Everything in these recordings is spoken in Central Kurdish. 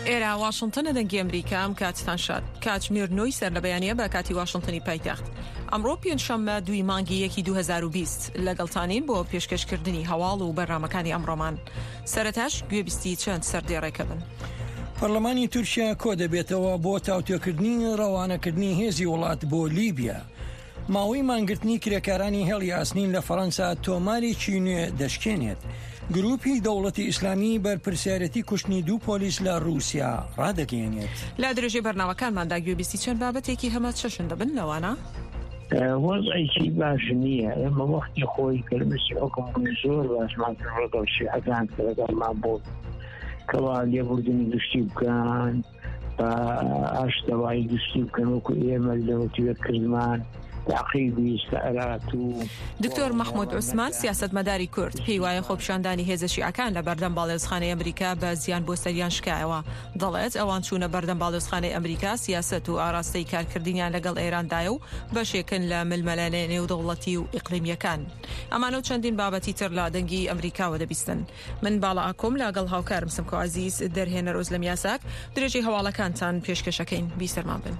ئێرە واشنتنە دەنگی ئەمریکا ئەم کاتتان شاد کاتژمێر 9 سەر لە بەیانیە بە کاتی واشنتنی پایتەخت ئەمڕۆ پێنجشەممە 2 مانگی 2020 لەگەڵتانین بۆ پێشکەشکردنی هەواڵ و بەرنامەکانی ئەمڕۆمان. سەرەتاش گوێبیستی چەند سەردێڕێکە بن. پەرلەمانی تورکیا کۆ دەبێتەوە بۆ تاوتێکردنی ڕەوانەکردنی هێزی وڵات بۆ لیبیا. ماوەی مانگرتنی کرێکارانی هێڵی ئاسنین لە فەڕەنسا تۆمارێکی نوێ دەشکێنێت. گروپی دەوڵەتی ئیسلامی بەرپرسیارەتی کوشتنی 2 پۆلیس لە رووسیا ڕادەگەیەنێت. لا درێژەی بەرنامەکانماندا گوێبیستی چەند بابەتێکی هەمە چەشن دەبن لەوانە؟ وەزعێکی باش نییە. ئێمە وەختی خۆی کەلمەسی حکم زۆر باشمان لەگەڵ شیعەکان کە لەگەڵمان بۆ کەوا لێبوردنی گشتی بکەن بە ئاشتەوایی گشتی بکەن وەکو ئێمە لەوەتیوێت کردمان تعقیبی استعارات و دکتۆر مەحموود عوسمان سیاسەتمەداری کورد پێی وایە خۆپیشاندانی هێزە شیعەکان لە بەردەم باڵێزخانەی ئەمریکا بە زیان بۆ سەریان شکایەوە. دەڵێت ئەوان چوونە بەردەم باڵێزخانەی ئەمریکا سیاسەت و ئاراستەی کارکردنیان لەگەڵ ئێراندایە و بەشێکن لە ملمەلانە نێودەوڵەتی و ئیقلیمیەکان. ئەمانە و چەندین بابەتی تر لە دەنگی ئەمریکاوە دەبیستن. من باڵا ئاکۆم لەگەڵ هاوکارم سمکۆ عەزیز دەرهێنەر ئۆزلەم یاساک درێژەی هەواڵەکانتان پێشکەشەکەین. بیسەرمان بن.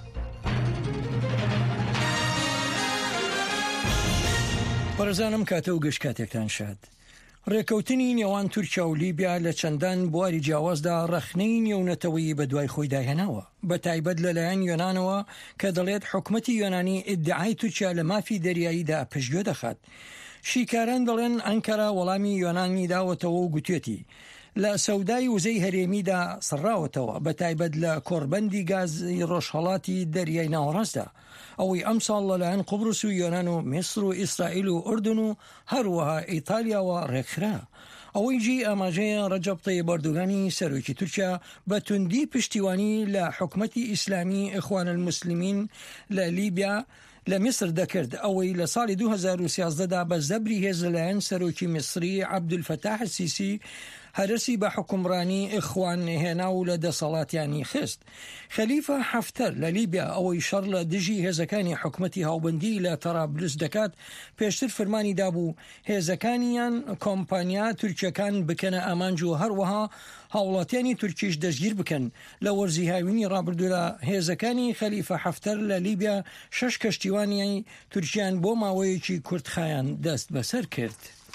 پەرزانم کاتە و گەشت کاتێکتان شاد. ڕێکەوتنی نێوان تورکیا و لیبیا لە چەندان بواری جیاوازدا ڕەخنەی نێونەتەوەیی بە دوای خۆی داهێناوە، بە تایبەت لەلایەن یۆنانەوە کە دەڵێت حکومەتی یۆنانی ئیدعای تورکیا لە مافی دەریاییدا پشتگوێ دەخات. شیکاران دەڵێن ئەنکەرا وەڵامی یۆنانی داوەتەوە و گوتێتی لە سەودای وزەی هەرێمیدا سڕاوەتەوە، بە تایبەت لە کۆڕبەندی گازی ڕۆژهەڵاتی دەریای ناوەڕاستدا، ئەوەی ئەمساڵ لەلایەن قوبرس و یۆنان و میسر و ئیسرائیل و ئوردن و هەروەها ئیتالیاوە ڕێکخرا. ئەوەی جی ئاماژەیە ڕەجەب تەیب ئەردۆغانی سەرۆکی تورکیا بە توندی پشتیوانی لە حکومەتی ئیسلامی ئیخوان المسلمین لە لیبیا لە میسر دەکرد، ئەوەی لە ساڵی 2013دا بە زەبری هێز لەلایەن سەرۆکی میسری عەبدولفەتاح السیسی هەرسی بە حکومڕانی ئیخوان هێنا و لە دەسەڵاتیانی خست. خەلیفە حەفتەر لە لیبیا ئەوەی شەڕ لە دژی هێزەکانی حکومەتی هاوبەندی لە تەرابلس دەکات پێشتر فەرمانی دابوو هێزەکانیان کۆمپانیا تورکیەکان بکەنە ئامانج و هەروەها هاوڵاتیانی تورکیش دەستگیر بکەن. لە وەرزی هاوینی ڕابردوودا هێزەکانی خەلیفە حەفتەر لە لیبیا 6 کەشتیوانی تورکیان بۆ ماوەیەکی کورتخایان دەست بەسەر کرد.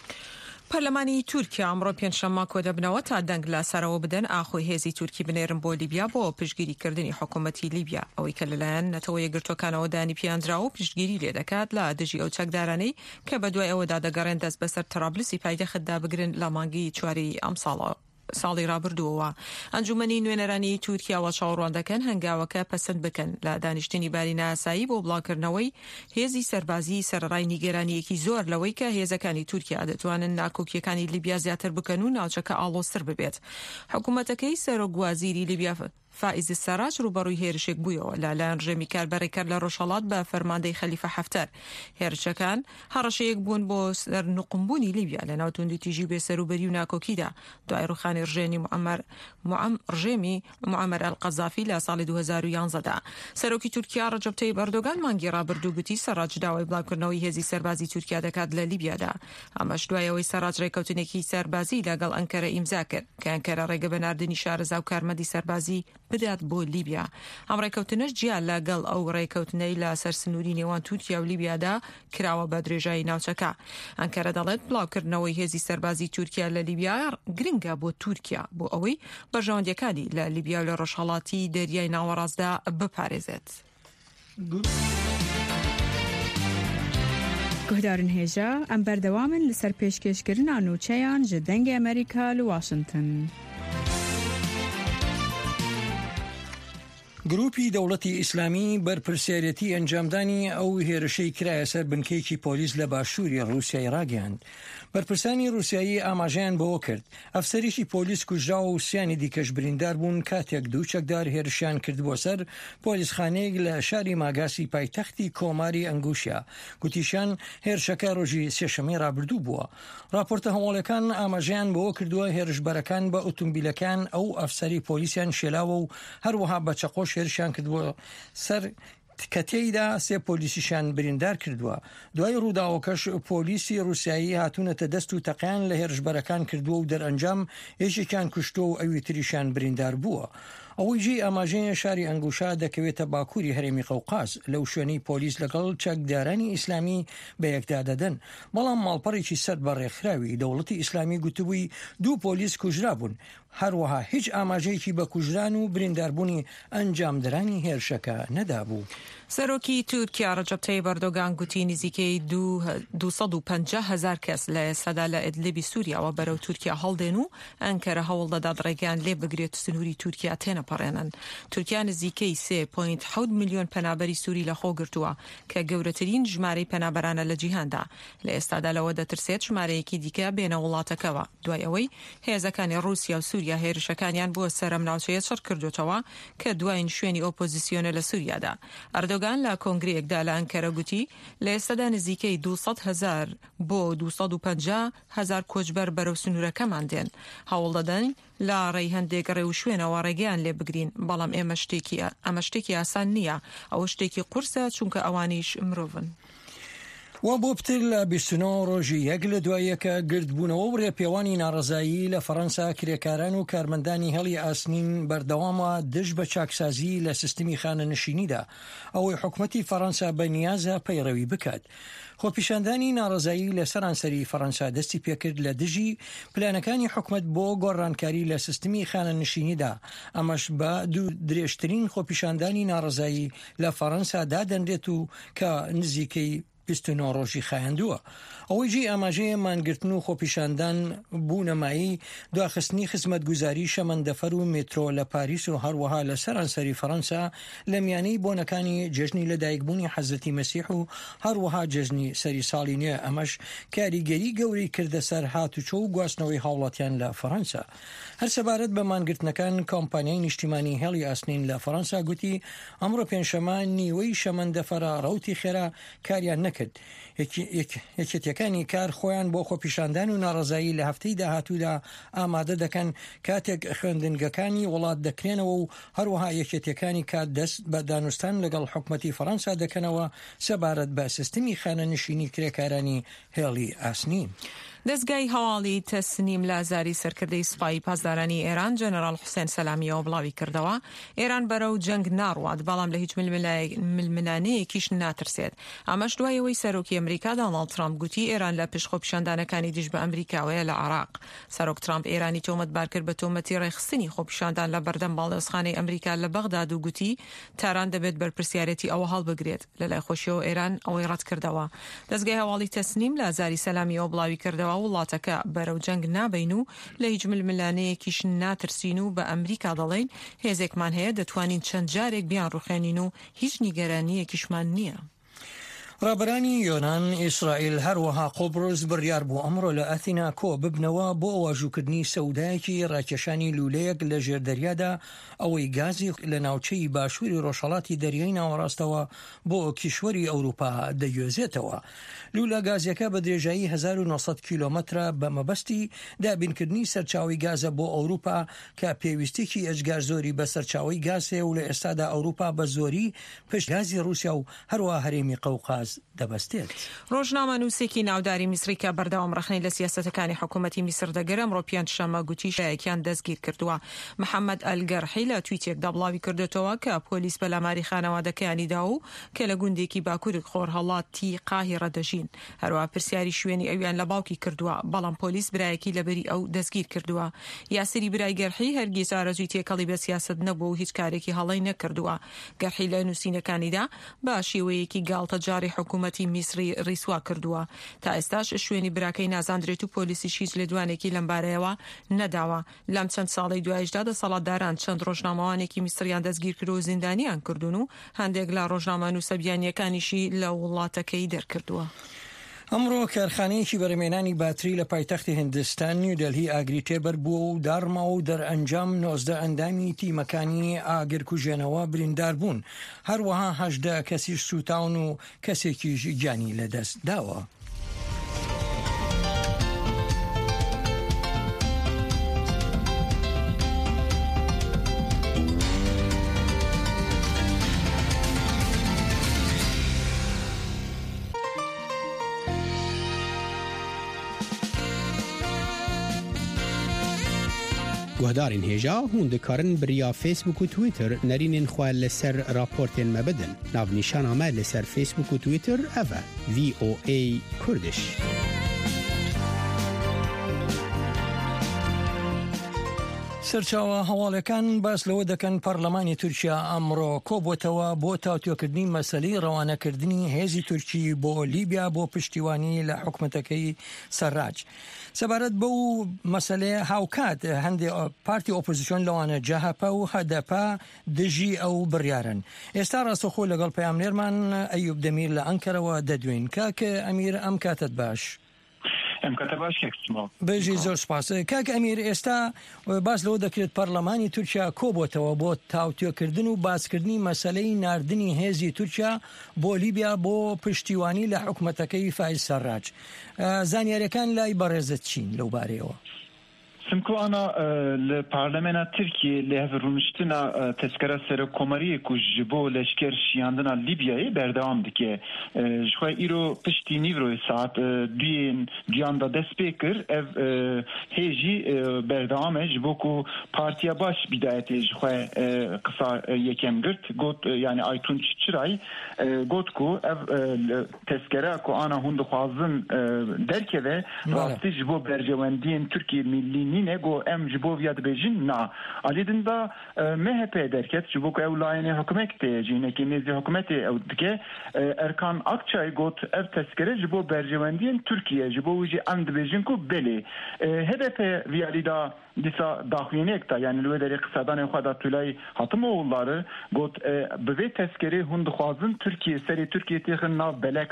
پەرلەمانی تورکیا ئەمڕۆ پێنجشەممە کۆ دەبنەوە تا دەنگ لە سەرەوە بدەن ئاخۆی هێزی تورکی بنێرن بۆ لیبیا بۆ پشتگیریکردنی حکوومەتی لیبیا، ئەوەی کە لەلایەن نەتەوە یەکگرتوەکانەوە دانی پیانراوە و پشتگیری لێ دەکات لە دژی ئەو چەکدارانەی کە بەدوای ئەوەدا دەگەڕێن دەست بەسەر تەرابلسی پایتەختدا بگرن لە مانگی 4 ئەم ساڵی ڕابردووەوە. ئەنجومەنی نوێنەرانی تورکیاوە چاوەڕوان دەکەن هەنگاوەکە پەسەند بکەن لە دانیشتنی بارینە ئاسایی بۆ بڵاوکردنەوەی هێزی سەربازی سەرڕای نیگەرانیەکی زۆر لەوەی کە هێزەکانی تورکیا دەتوانن ناکۆکیەکانی لیبیا زیاتر بکەن و ناوچەکە ئاڵۆزتر ببێت. حکوومەتەکەی سەرۆکوازیری لیبیا فائز سەراج ڕوبەڕووی هێرشێک بوویەوە لەلایەن ڕێمی کاربەرێکرد لە ڕۆژهەڵات بە فەرماندەی خەلیفە حەفتەر. هێرشەکان هەڕەشەیەک بوون بۆ سەرنوقمبوونی لیبیا لە ناوتوندی تیژی بێسەروبەری و ناکۆکیدا دوای ڕوخانی ڕژێنی ڕژێمی موعەمەر ئەلقەزافی لە ساڵی 2011دا. سەرۆکی تورکیا ڕەجەب تەیب ئەردۆغان مانگی ڕابردوو گوتی سەراج داوای بڵاوکردنەوەی هێزی سەربازی تورکیا دەکات لە لیبیادا. ئەمەش دوایەوەی سەراج ڕێکەوتنێکی سەربازی لەگەڵ ئەنکەرە ئیمزا کرد کە ئەنکەرە ڕێگە بەناردنی شارەزا و کارمەندی سەربازی بدات بۆ لیبیا. ئەم ڕێکەوتنەش جیا لەگەڵ ئەو ڕێکەوتنەی لە سەرسنووری نێوان تورکیا و لیبیادا کراوە بە درێژایی ناوچەکە. ئەنکەرە دەڵێت بڵاوکردنەوەی هێزی سەربازی تورکیا لە لیبیا گرنگە بۆ تورکیا بۆ ئەوەی بەژەوەندیەکانی لە لیبیا و لە ڕۆژهەڵاتی دەریای ناوەڕاستدا بپارێزێت. گۆدارن هێژە ئەم بەردەوامن لەسەر پێشکەشکردن ناونوچەیان ji dengê ئەمریکا لە واشنتن. گروپی دەوڵەتی ئیسلامی بەرپرسیارەتی ئەنجامدانی ئەو هێرشەی کرایە سەر بنکەیەکی پۆلیس لە باشووری ڕووسیای ڕاگەیاند. بەرپرسانی ڕووسایی ئاماژەیان بەوە کرد ئەفسەریشی پۆلیس کوژراوە و سیانی دیکەش بریندار بوون کاتێک 2 چەکدار هێرشیان کرد بۆ سەر پۆلیسخانەیەک لە شاری ماگاسی پایتەختی کۆماری ئەنگوشیا. گوتیشان هێرشەکە ڕۆژی سێشەمەی ڕابردوو بووە. راپۆرتە هەواڵەکان ئاماژەیان بەوە کردووە هێرشبەرەکان بە ئۆتۆمبیلەکان ئەو ئەفسەری پۆلیسیان شێلاوە و هەروەها بە چەقۆش هێرشیان کردبووە سەر کە تێیدا سێ پۆلیسیشان بریندار کردووە. دوای ڕووداوەکەش پۆلیسی رووسایی هاتوونەتە دەست و تەقیان لە هێرشبەرەکان کردووە و دەرئەنجام یەکێکیان کوشتۆ و ئەوی تریشان بریندار بووە. ئەوەی جێ ئاماژەیە شاری ئەنگوشا دەکەوێتە باکووری هەرێمی قەوقاز لەو شوێنەی پۆلیس لەگەڵ چەکدارانی ئیسلامی بە یەکدا دەدەن. بەڵام ماڵپەڕێکی سەر بەڕێکخراوی دەوڵەتی ئیسلامی گوتبووی دوو پۆلیس کوژرا بوون. هەروەها هیچ ئاماژەیەکی بە کوژران و برینداربوونی ئەنجامدرانی هێرشەکە نەدابوو. سەرۆکی تورکیا ڕەجەب تەیب ئەردۆغان گوتی نزیکەی 250,000 کەس لە ئێستادا لە ئیدلیبی سووریاوە بەرەو تورکیا هەڵدێن و ئەنکەرە هەوڵ دەدات ڕێگەیان لێ بگرێت و سنووری تورکیا تێنەپەڕێنن. تورکیا نزیکەی 3.7 میلیۆن پەنابەری سووری لەخۆ گرتووە کە گەورەترین ژمارەی پەنابەرانە لە جیهاندا. لە ئێستادا لەوە دەترسێت ژمارەیەکی دیکە بێنە وڵاتەکەوە دوای ئەوەی هێزەکانی رووسیا و سووریا هێرشەکانیان بۆ سەرەم ناوچەیە شەڕ کردوتەوە کە دوایین شوێنی ئۆپۆزیسیۆنە لە سووریادا. ئەردۆغان لە کۆنگرەیەکدا لە ئەنکەرە گوتی لە ئێستادا نزیکەی 200,000 بۆ 250,000 کۆچبەر بەرەو سنوورەکەمان دێن. هەوڵ دەدەن لە ڕێی هەندێک ڕێ و شوێنەوە ڕێگەیان لێ بگرین، بەڵام ئەمە شتێکی ئاسان نییە، ئەوە شتێکی قورسە چونکە ئەوانیش مرۆڤن. و بۆ پتر لە 29 ڕۆژی یەک لە دواییەکە گردبوونەوە و ڕێپێوانی ناڕەزایی لە فەڕەنسا کرێکاران و کارمەندانی هەڵی ئاسنین بەردەوامە دژ بە چاکسازی لە سیستمی خانەنشینیدا، ئەوەی حکومەتی فەڕەنسا بەنیازە پەیڕەوی بکات. خۆپیشاندانی ناڕەزایی لە سەرانسەری فەڕەنسا دەستی پێکرد لە دژی پلانەکانی حکومەت بۆ گۆڕانکاری لە سیستمی خانەنشینیدا. ئەمەش بە دوو درێژترین خۆپیشاندانی ناڕەزایی لە فەڕەنسا دادەنرێت و کە نزیکەی 29 ڕۆژی خایاندووە. ئەوەی جێ ئاماژەیە مانگرتن و خۆپیشاندان بوونەمایی دواخستنی خزمەتگوزاری شەمەندەفەر و مترۆ لە پاریس و هەروەها لە سەرانسەری فەڕەنسا لە میانەی بۆنەکانی جێژنی لەدایکبوونی حەزرەتی مەسیح و هەروەها جێژنی سەری ساڵی نوێ. ئەمەش کاریگەری گەورەی کردە سەر هاتوچۆ و گواستنەوەی هاوڵاتیان لە فەڕەنسا. هەر سەبارەت بە مانگرتنەکان کۆمپانیای نیشتیمانی هێڵی ئاسنین لە فەڕەنسا گوتی ئەمڕۆ پێنجشەمە نیوەی شەمەندەفەرە ڕەوتی خێرا کاریان نەکرد. یەکێتیەکانی کار خۆیان بۆ خۆپیشاندان و ناڕەزایی لە هەفتەی داهاتوودا ئامادە دەکەن کاتێک خوێندنگەکانی وڵات دەکرێنەوە و هەروەها یەکێتیەکانی کات دەست بە دانوستان لەگەڵ حکومەتی فەڕەنسا دەکەنەوە سەبارەت بە سیستمی خانەنشینی کرێکارانی هێڵی ئاسنین. دەستگای هەواڵی تەسنیم لە ئازاری سەرکردەی سوپای پاسدارانی ئێران جەنەرال حوسێن سەلامیەوە بڵاوی کردەوە ئێران بەرەو جەنگ ناڕوات، بەڵام لە هیچ ململانەیەکیش ناترسێت. ئەمەش دوایەوەی سەرۆکی ئەمریکا دۆناڵد ترامپ گوتی ئێران لە پێش خۆپیشاندانەکانی دژ بە ئەمریکاوەیە لە عێراق. سەرۆک ترامپ ئێرانی تۆمەتبار کرد بە تۆمەتی ڕێخستنی خۆپیشاندان لە بەردەم باڵدۆزخانەی ئەمریکا لە بەغداد و گوتی تاران دەبێت بەرپرسیارەتی ئەوە هەڵبگرێت. لەلای خۆشیەوە ئێران ئەوەی ڕەت کردەوە. دەستگای هەواڵی تەسنیم لە ئازاری سەلامیەوە بڵاوی کردەوە وڵاتەکە بەرەو جەنگ نابین و لە هیچ ململانەیەکیش ناترسین و بە ئەمریکا دەڵێن هێزێکمان هەیە دەتوانین چەند جارێک بیان ڕوخێنین و هیچ نیگەرانیەکیشمان نییە. ڕابەرانی یۆنان ئیسرائیل هەروەها قۆبرس بڕیار بوو ئەمڕۆ لە ئەثینا کۆ ببنەوە بۆ واژووکردنی سەودایەکی ڕاکێشانی لولەیەک لە ژێردەریادا ئەوەی گازی لە ناوچەی باشووری ڕۆژهەڵاتی دەریای ناوەڕاستەوە بۆ کیشوەری ئەوروپا دەگوێزێتەوە. لولە گازیەکە بە درێژایی 1900 کیلۆمەترە بە مەبەستی دابینکردنی سەرچاوی گازە بۆ ئەوروپا کە پێویستێکی ئەجگار زۆری بە سەرچاوی گازێ و لە ئێستادا ئەوروپا بە زۆری پشت گازی رووسیا و هەروە هەرێمی قەوقاز دەبەستێت. ڕۆژنامە نووسێکی ناوداری میسری کە بەردەوام ڕخنەی لە سیاسەتەکانی حکوومەتی میسر دەگەرە ئەمڕۆ پێنجشەممە گوتی شایەکیان دەستگیر کردووە. محەممەد ئەلگەرحی لە تویتێکدا بڵاوی کردێتەوە کە پۆلیس بەلاماری خانەوادەکەیانیدا و کە لە گوندێکی باکووری خۆرهەڵاتی قاهیرە دەژین. هەروە پرسیاری شوێنی ئەویان لە باوکی کردووە، بەڵام پۆلیس برایەکی لەبەری ئەو دەستگیر کردووە. یاسری برای گەرحی هەرگیز ئارەزووی تێکەڵی بە سیاست نەبوو و هیچ کارێکی هەڵی نەکردووە. گەرحی لە نووسینەکانیدا بە شێوەیەکی گاڵتە جاری حکوومەتی میسری ڕیسوا کردووە. تا ئێستاش شوێنی براکەی نازاندرێت و پۆلیسی هیچ لێدوانێکی لەمبارەیەوە نەداوە. لەم چەند ساڵی دوایشدا دەسەڵاتداران چەند ڕۆژنامەوانێکی میسریان دەستگیر کرد و زیندانیان کردوون و هەندێک لە ڕۆژنامە نووسەبیانیەکانیشی لە وڵاتەکەی دەرکردووە. ئەمڕۆ کارخانەیەکی بەرهێنانی باتری لە پایتەختی هیندستان نیو دەلهی ئاگری تێبەر بووە و دارماوە و دەرئەنجام 19 ئەندامی تیمەکانی ئاگرکوژێنەوە بریندار بوون. هەروەها 18 کەسیش سوتاون و کەسێکیش گیانی لەدەست داوە. گهدارین هیجا هون دکارن بریا فیسبوک و تویتر نرینین خواه لسر راپورتین مبدن ناو نیشان آمد لسر فیسبوک و تویتر اوه VOA کردش. سەرچاوە هەواڵەکان باس لەوە دەکەن پەرلەمانی تورکیا ئەمڕۆ کۆبووتەوە بۆ تاوتوێکردنی مەسەلەی ڕەوانەکردنی هێزی تورکی بۆ لیبیا بۆ پشتیوانی لە حکومەتەکەی سەرراج. سەبارەت بەو مەسەلەیە هاوکات هەندێک پارتی ئۆپۆزیسیۆن لەوانە جەهەپە و هەدەپە دژی ئەو بڕیارن. ئێستا ڕاستەخۆ لەگەڵ پەیامنێرمان ئەیوب دەمیر لە ئەنکەرەوە دەدوین. کاکە ئەمیر ئەم کاتت باش. بەژی زۆر سپاس. کاک ئەمیر ئێستا باس لەوە دەکرێت پەرلەمانی تورکیا کۆبووتەوە بۆ تاوتوێکردن و باسکردنی مەسەلەی ناردنی هێزی تورکیا بۆ لیبیا بۆ پشتیوانی لە حکومەتەکەی فایز سەرراج. زانیاریەکان لای بەڕێزت چین لەو بارەیەوە؟ سمكو أنا لبرلمان تركيا لهذ رونشتنا تذكرة سر كوماري كوجبو لشكر شياندنا ليبيا بردام دكه جوي إيرو بشتي نيفرو ساعت ديان دا دسبيكر اف هيجي بردام جبوكو بارتيا باش بداية جوي قصا يكم قرت قلت يعني أيتون تشراي قلت كو اف تذكرة كو أنا هند خوازن دركه راستي جبو برجواندين تركيا ملي نگو ام جبو ویاد بیجین نا علیدن دا MHP درکت جبو که اولایانی حکومت جینه که نیزی حکومت او دکه ارکان اکچای گوت اف تذکره جبو برجواندین ترکیه جبو ویجی اند بیجین کو بلی HDP ویالی دا دیسا داخلینه اکتا یعنی لوی داری قصدان خواهد طولای حتم اولاره گوت به تذکره هند خوازن ترکیه سری ترکیه تیخن ناو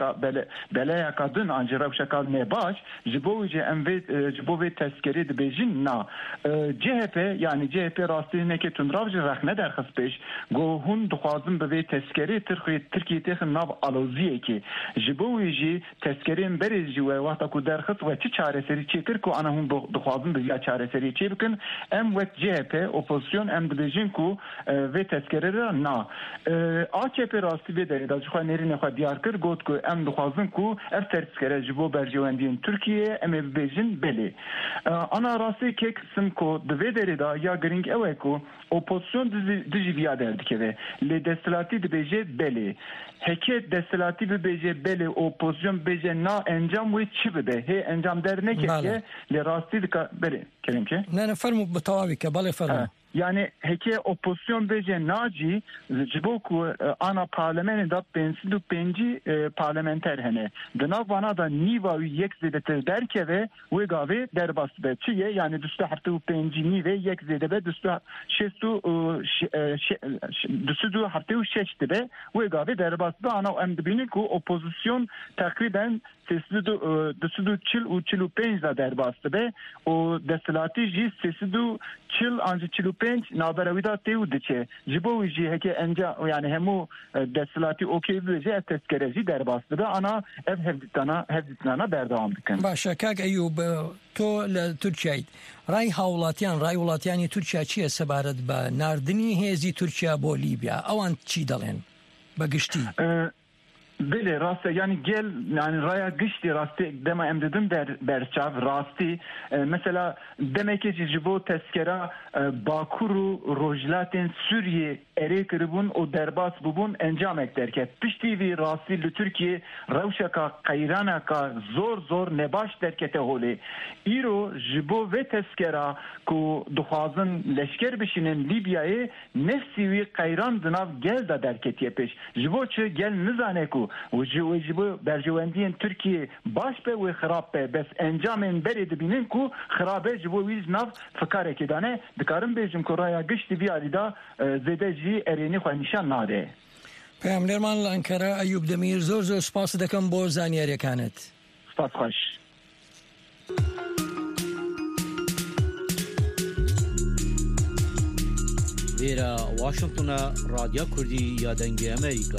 بله اکادن انجراب شکال نباش جبو ویجی جبو وی تذکره دبیجین نا CHP yani CHP rastine ki tundravcı rahne derxas peş go hun dixwazin be tezkere Türkiye texin nav aloziye ki jiboji tezkerin berezi ve vaqta ku derxas ve çi çareseri çekir ku ana hun dixwazin be çareseri çebikin em ve CHP opozisyon em dibejin ku ve tezkere na AKP rastı be der da xwa nerine xwa diyar kir got ku em dixwazin ku ev tezkere jibo berjewendin Türkiye em bejin beli ana rastı ki simko dvederi da ya gring eveku opozisyon dizi biya derdik ve le destilati de beje beli heket destilati be beje beli opozisyon beje na encam ve çibe he encam der ne ki le rastı de beli kelim ki ne fermu bitawi ke bale fermu yani heke opozisyon beje naci jiboku ana parlamenti da 55 parlamenter hene dana bana da niva yek zedete derke ve gave derbas be çiye yani düstü hafta 5 nive yek zedebe düstü şestu düstü hafta 6 be gave derbas da ana emdibini ku opozisyon takriben sesli çil 5 da derbas be o destilati ji sesli çil anca çil 5 naberavida teu diçe jibo ji heke enca yani hemu destilati okey beje tezkereci derbastı da ana ev hevditana berdevam dikin. Başa kak Eyüp تو ل ترکیه رای هاولاتیان رای ولاتیانی ترکیه چیه سبارت با ناردنی هێزی تورکیا بۆ لیبیا ئەوان چی دەڵێن بەگشتی؟ بله راسته yani gel yani raya gişti rastı deme emdedim berçav rastı mesela demek ki jibo tezkera Bakuru rojlatin Suriye erekribun o derbas bubun encam ekterke pişti vi rastı Türkiye ravşaka kayrana ka zor nebaş derkete hole iro jibo ve tezkera ku duhazın leşker bişinin Libya'yı nefsi vi kayran dınav gel da derketiye peş jibo çı gel nizaneku وجب برجواندین ترکیه باش به و خراب به بس انجامن برید بینن کو خرابه جبو ویز ناف فکر کدانه دکارم بیجم کورایا گشتی بیاری دا زده جی ارینی خو نشان ناده پاملرمان لانکارا ایوب دمیر زور سپاس دکم بو زانیاریکانت سپاس خوش ویرا واشنگتن رادیو کردی یادنگی امریکا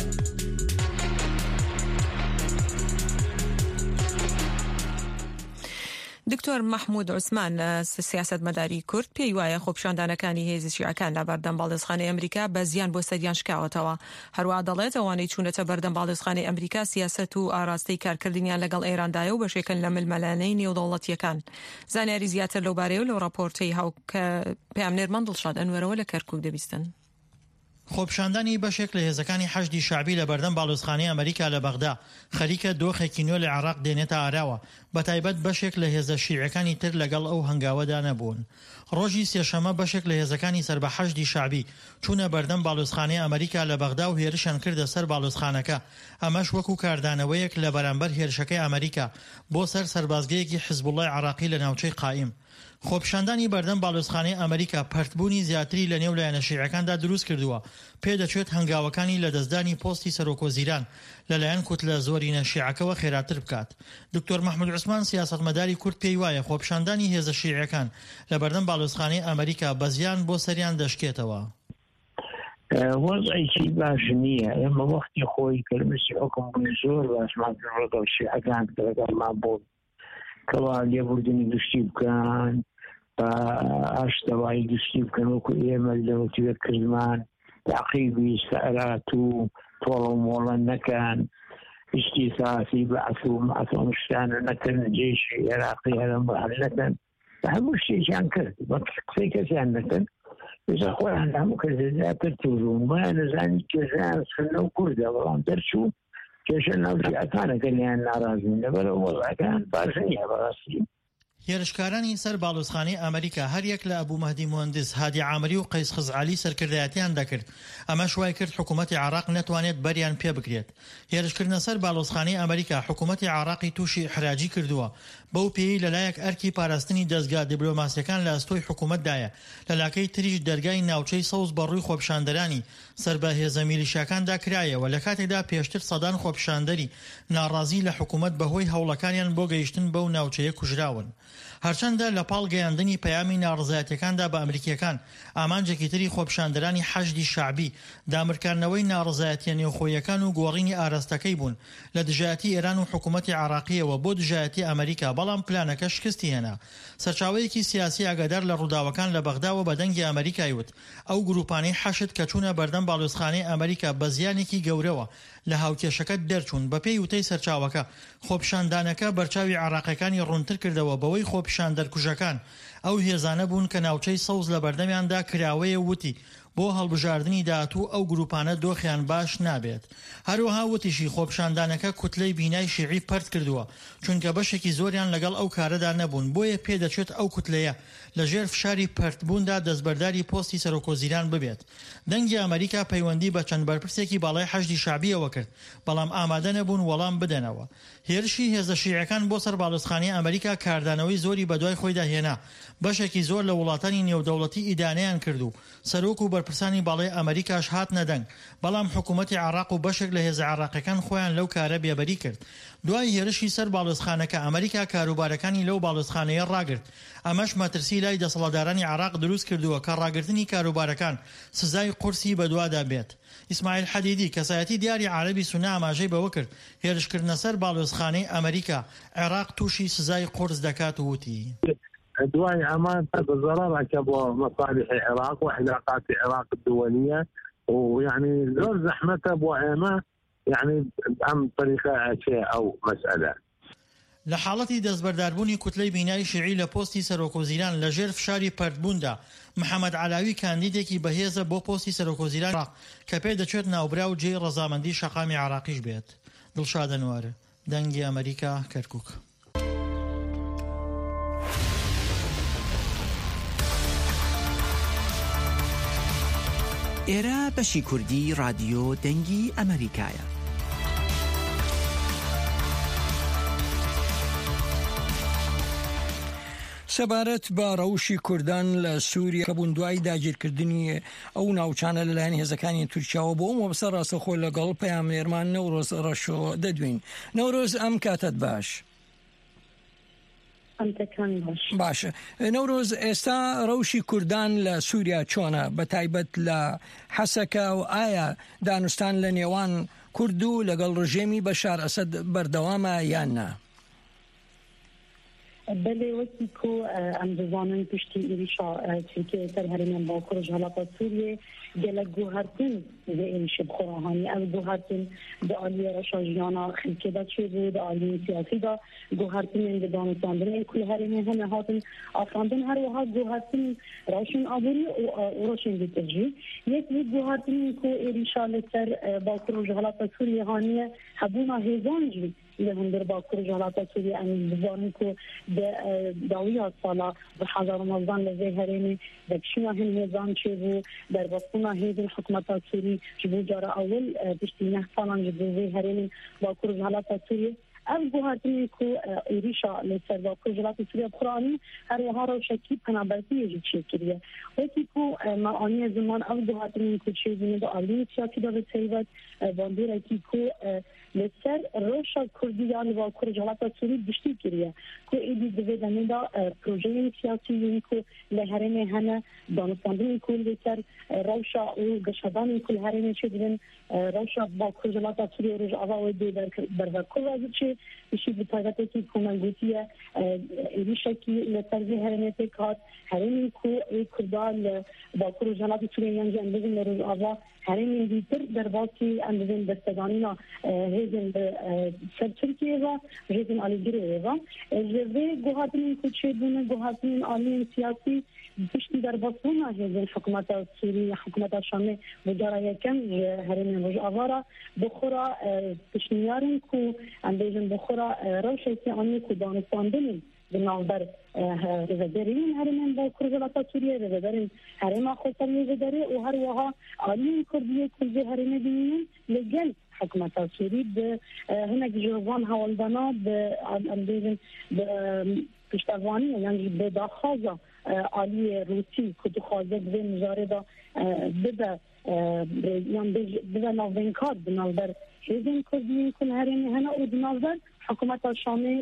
دکتۆر مححمود عوسمان سیاست مەداری کورد پێی وایە خۆپیشاندانەکانی هێزی شیعەکان لە بەردەم باڵێزخانەی ئەمریکا بە زیان بۆ سەریان شکاوەتەوە. هەروە دەڵێت ئەوانەی چوونەتە بەردەم باڵێزخانەی ئەمریکا سیاست و ئاراستەی کارکردنیان لەگەڵ ئێراندایە و بەشێکن لە ملمەلانەی نێودەوڵەتیەکان. زانیاری زیاتر لەو بارەیە و لەو راپۆرتەی هاوکە پێامنێرمان دڵشاد ئەنوەرەوە لە کەرکووک دەبیستن. خۆپیشاندانی بەشێک لە هێزەکانی حەشدی شعبی لە بەردەم باڵۆزخانەی ئەمریکا لە بەغدا خەریکە دۆخێکی نوێ لە عێراق دێنێتە ئاراوە، بەتایبەت بەشێک لە هێزە شیعەکانی تر لەگەڵ ئەو هەنگاوەدا نەبوون. ڕۆژی سێشەمە بەشێک لە هێزەکانی سەر بە حەشدی شعبی چوونە بەردەم باڵۆزخانەی ئەمریکا لە بەغدا و هێرشیان کردە سەر باڵۆزخانەکە. ئەمەش وەکو کاردانەوەیەک لە بەرامبەر هێرشەکەی ئەمریکا بۆ سەر سەربازگەیەکی حیزبوڵای عێراقی لە ناوچەی قائیم. خۆپیشاندانی بەردەم باڵۆزخانەی ئەمریکا پەرتبوونی زیاتری لە نێو لایەنە شیعەکاندا دروست کردووە. پێدەچێت هەنگاوەکانی لە دەستدانی پۆستی سەرۆکۆزیران لەلایەن کوتلە زۆرینە شیعەکەوە خێراتر بکات. دکتۆر مححمود عوسمان سیاسەتمەداری کورد پێی وایە خۆپیشاندانی هێزە شیعەکان لە بەردەم باڵۆزخانەی ئەمریکا بە زیان بۆ سەریان دەشکێتەوە. وەزعێکی باش نییە. ئێمە وەختی خۆی کەلمەسی حکم بووی زۆر باشمان لەگەڵ شیعەکان لەگەڵمان بوون کەوا لێبوردنی گشتی بکەن بە ئاشتەوایی گشتی بکەن وەکو ئێمە لەوەتیوە کردمان تعقیبی سەرات و تۆڵە و مۆڵە نەکەن، ئیشتیساسی بەعث و مەعثوم شتانە نەکەن، جێشی عێراقی هەرم بەهەل نەکەن، هەموو شتێکیان کرد بە قسەی کەسیان نەکەن. ئێستا خۆیان هەموو کەسێک زیاتر تووڕوون وایە نەزانی کێشیان سخنە و کوردە، بەڵام دەرچوو کێشە ناو شیعەکانەکە لێیان ناڕازین لەبەرەوە وەڵعەکان باش نییە بەڕاستی. هێرشکارانی سەر باڵۆزخانەی ئەمریکا هەریەک لە ئەبوو مەهدی موهندس، هادی عامری و قەیس خزعالی سەرکردایەتیان دەکرد. ئەمە شوای کرد حکوومەتی عێراق نەتوانێت بەریان پێ بکرێت. هێرشکردنە سەر باڵۆزخانەی ئەمریکا حکوومەتی عێراقی تووشی حراجی کردووە. بەو پێی لەلایەک ئەرکی پاراستنی دەستگا دیبلۆماسیەکان لە ئەستۆی حکوومەتدایە. لە لاکەی تریش دەرگای ناوچەی سەوز بەڕووی خۆپیشاندەرانی سەر بە هێزە میلیشیاکاندا کرایەوە لە کاتێکدا پێشتر سەدان خۆپیشاندەری ناڕازی لە حکوومەت بەهۆی هەوڵەکانیان بۆ گەیشتن بەو ناوچەیە کوژراون. هەرچەندە لە پاڵ گەیاندنی پەیامی ناڕزایەتەکاندا بە ئەمریکیەکان ئامانجێکی تری خۆپیشاندەرانی حەشدی شعبی دامرکاردنەوەی ناڕزایەتیە نێوخۆیەکان و گۆڕینی ئاراستەکەی بوون لە دژایەتی ئێران و حکوومەتی عێراقیەوە بۆ دژایەتی ئەمریکا، بەڵام پلانەکە شکستی هێنا. سەرچاوەیەکی سیاسی ئاگادار لە ڕووداوەکان لە بەغداوە بە دەنگی ئەمریکای وت ئەو گروپانەی حەشد کە چوونە بەردەم باڵۆزخانەی ئەمریکا بە زیانێکی گەورەوە لە هاوکێشەکە دەرچوون. بەپێی وتەی سەرچاوەکە خۆپیشاندانەکە بەرچاوی عێراقیەکانی ڕوونتر کردەوە بەوەی خۆپیشاندەرکوژەکان ئەو هێزانە بوون کە ناوچەی سەوز لە بەردەمیاندا کراوەیە وتی بۆ هەڵبژاردننی داهاتوو ئەو گروپانە دۆخیان باش نابێت. هەروەها وتیشی خۆپیشاندانەکە کوتلەی بینای شیعی پەرت کردووە چونکە بەشێکی زۆریان لەگەڵ ئەو کارەدا نەبوون، بۆیە پێدەچێت ئەو کوتلەیە لە ژێر فشاری پەرتبووندا دەستبەرداری پۆستی سەرۆکۆزیران ببێت. دەنگی ئەمریکا پەیوەندی بە چەند بەرپرسێکی باڵای حەشدی شعبیەوە کرد، بەڵام ئامادە نەبوون وەڵام بدەنەوە. هێرشی هێزە شیعەکان بۆ سەر باڵۆزخانەی ئەمریکا کاردانەوەی زۆری بەدوای خۆیدا هێنا. بەشێکی زۆر لە وڵاتانی نێودەوڵەتی ئیدانەیان کردو. سەرۆک و بەرپرسانی باڵای ئەمریکاش هات نەدەنگ، بەڵام حکوومەتی عێراق و بەشێک لە هێزە عێراقیەکان خۆیان لەو کارە بێبەری کرد. دوای هێرشی سەر باڵۆزخانەکە ئەمریکا کاروبارەکانی لەو باڵۆزخانەیە ڕاگرت. ئەمەش مەترسی لای دەسەڵاتدارانی عێراق دروست کردووە کە ڕاگرتنی کاروبارەکان سزای قورسی بەدوادا بێت. ئیسماعیل حەدیدی کەسایەتی دیاری عەرەبی سونا ئاماژەی بەوە کرد هێرشکردنە سەر باڵۆزخانەی ئەمریکا عێراق تووشی سزای قورس دەکات و وتی دوای ئەمان بەزەرەڕەکە بۆ مەصالحی عێراق و علاقاتی عێراق الدولية ويعني زۆر زەحمەتە بۆ ئێمە يعني ئەم طریقە ئەچێ ئەو مەسئلە. لە حاڵەتی دەستبەرداربوونی کوتلەی بینایی شیعی لە پۆستی سەرۆکۆزیران لە ژێر فشاری پەرتبووندا محەممەد علاوی کاندیدێکی بەهێزە بۆ پۆستی سەرۆکۆزیران کە پێ دەچێت ناوبرا و جێی ڕەزامەندی شەقامی عێراقیش بێت. دڵشاد ئەنوارە، دەنگی ئەمریکا، کەرکووک. ئێرە بەشی کوردی رادیۆ دەنگی ئەمریکایە. سەبارەت بە ڕەوشی کوردان لە سووریا کەبوون دوای داگیرکردنی ئەو ناوچانە لەلایەن هێزەکانی تورکیاوە بۆ ئەم وەبسە ڕاستەخۆ لەگەڵ پەیامنێرمان نەورۆز ڕەشۆ دەدوین. نەورۆز ئەم کاتت باش. باشە نەورۆز، ئێستا ڕەوشی کوردان لە سووریا چۆنە بە تایبەت لە حەسەکە و ئایا دانوستان لە نێوان کورد و لەگەڵ ڕژێمی بەشار ئەسەد بەردەوامە یان نا؟ بله وقتی که امروزان پشتی ایریشا ترکیه در هرمن باکر جهالات سوریه گله گوهرتن به ایریش بخوراهانی از گوهرتن به عالی رشاجیانا خلقه دا چه بود عالی سیاسی دا گوهرتن به دانستاندن کل هرمن همه هاتن آفراندن هر وها گوهرتن راشن آبوری و راشن بیترجی یک گوهرتن که ایریشا لسر باکر جهالات سوریه هانیه حبونا هیزانجی لهم در باکر جهالات سوریه امروزانی که داویه سالا به حضار رمضان لذه هرمی دکشینا هم نظام چه بود در بسطونا هیدن حکمت سوری جبو جارا اول بشتی نه سالان جبو زه هرمی باکر جهالات سوریه از گوهرتنی که ایریشا لسر باکر جهالات سوریه بخورانی هر وها رو شکی پنابرتی یجی چه کریه وقتی که معانی زمان از گوهرتنی که چه بینه دا آلین سیاسی دا به تیوت باندیر ایتی که لسر روشا کردیان باکر جهالات سوری بشتی کریه که ایدی دوی دنی دا پروژه سیاسی یعنی که لحرم هنه دانستاندن که لسر روشا و گشدان که لحرم چه دیدن روشا باکر جهالات سوری روش آوا و دی برکر وزید چه بشی بطاقتی که کمانگوتیه ایریشا که لسر زی هرمه تکات هرمی که کردان باکر جهالات سوری یعنی اندازن روش آوا هرمی دیتر در باقی اندازن دستگانینا هیزن سر ترکیه و هیزن آلیگیره و جوه گوهاتنین کچه دونه گوهاتنین آلین سیاسی پشتی در باسونا هیزن حکومت سوری حکومت شامه بجارا یکم هرمی روش آوارا بخورا پشنیارن که اندازن بخورا روشتی آنی که دانستاندنین بنابر رزدرین هرمن باکر جهالات سوریه رزدرین هرم خودتر رزدره و هر وها آلین کردیه کلزه هرمه بینیم لگل حکومت سوری به هنگ جوان حوالدانا به اندازن به پشتوانی یعنی به داخازا آلی روسی که تو خوازه به مجاره دا بده یعنی بده نوینکار بنابر هیزن کردیه کل هرمه هنه و بنابر حکومت شامل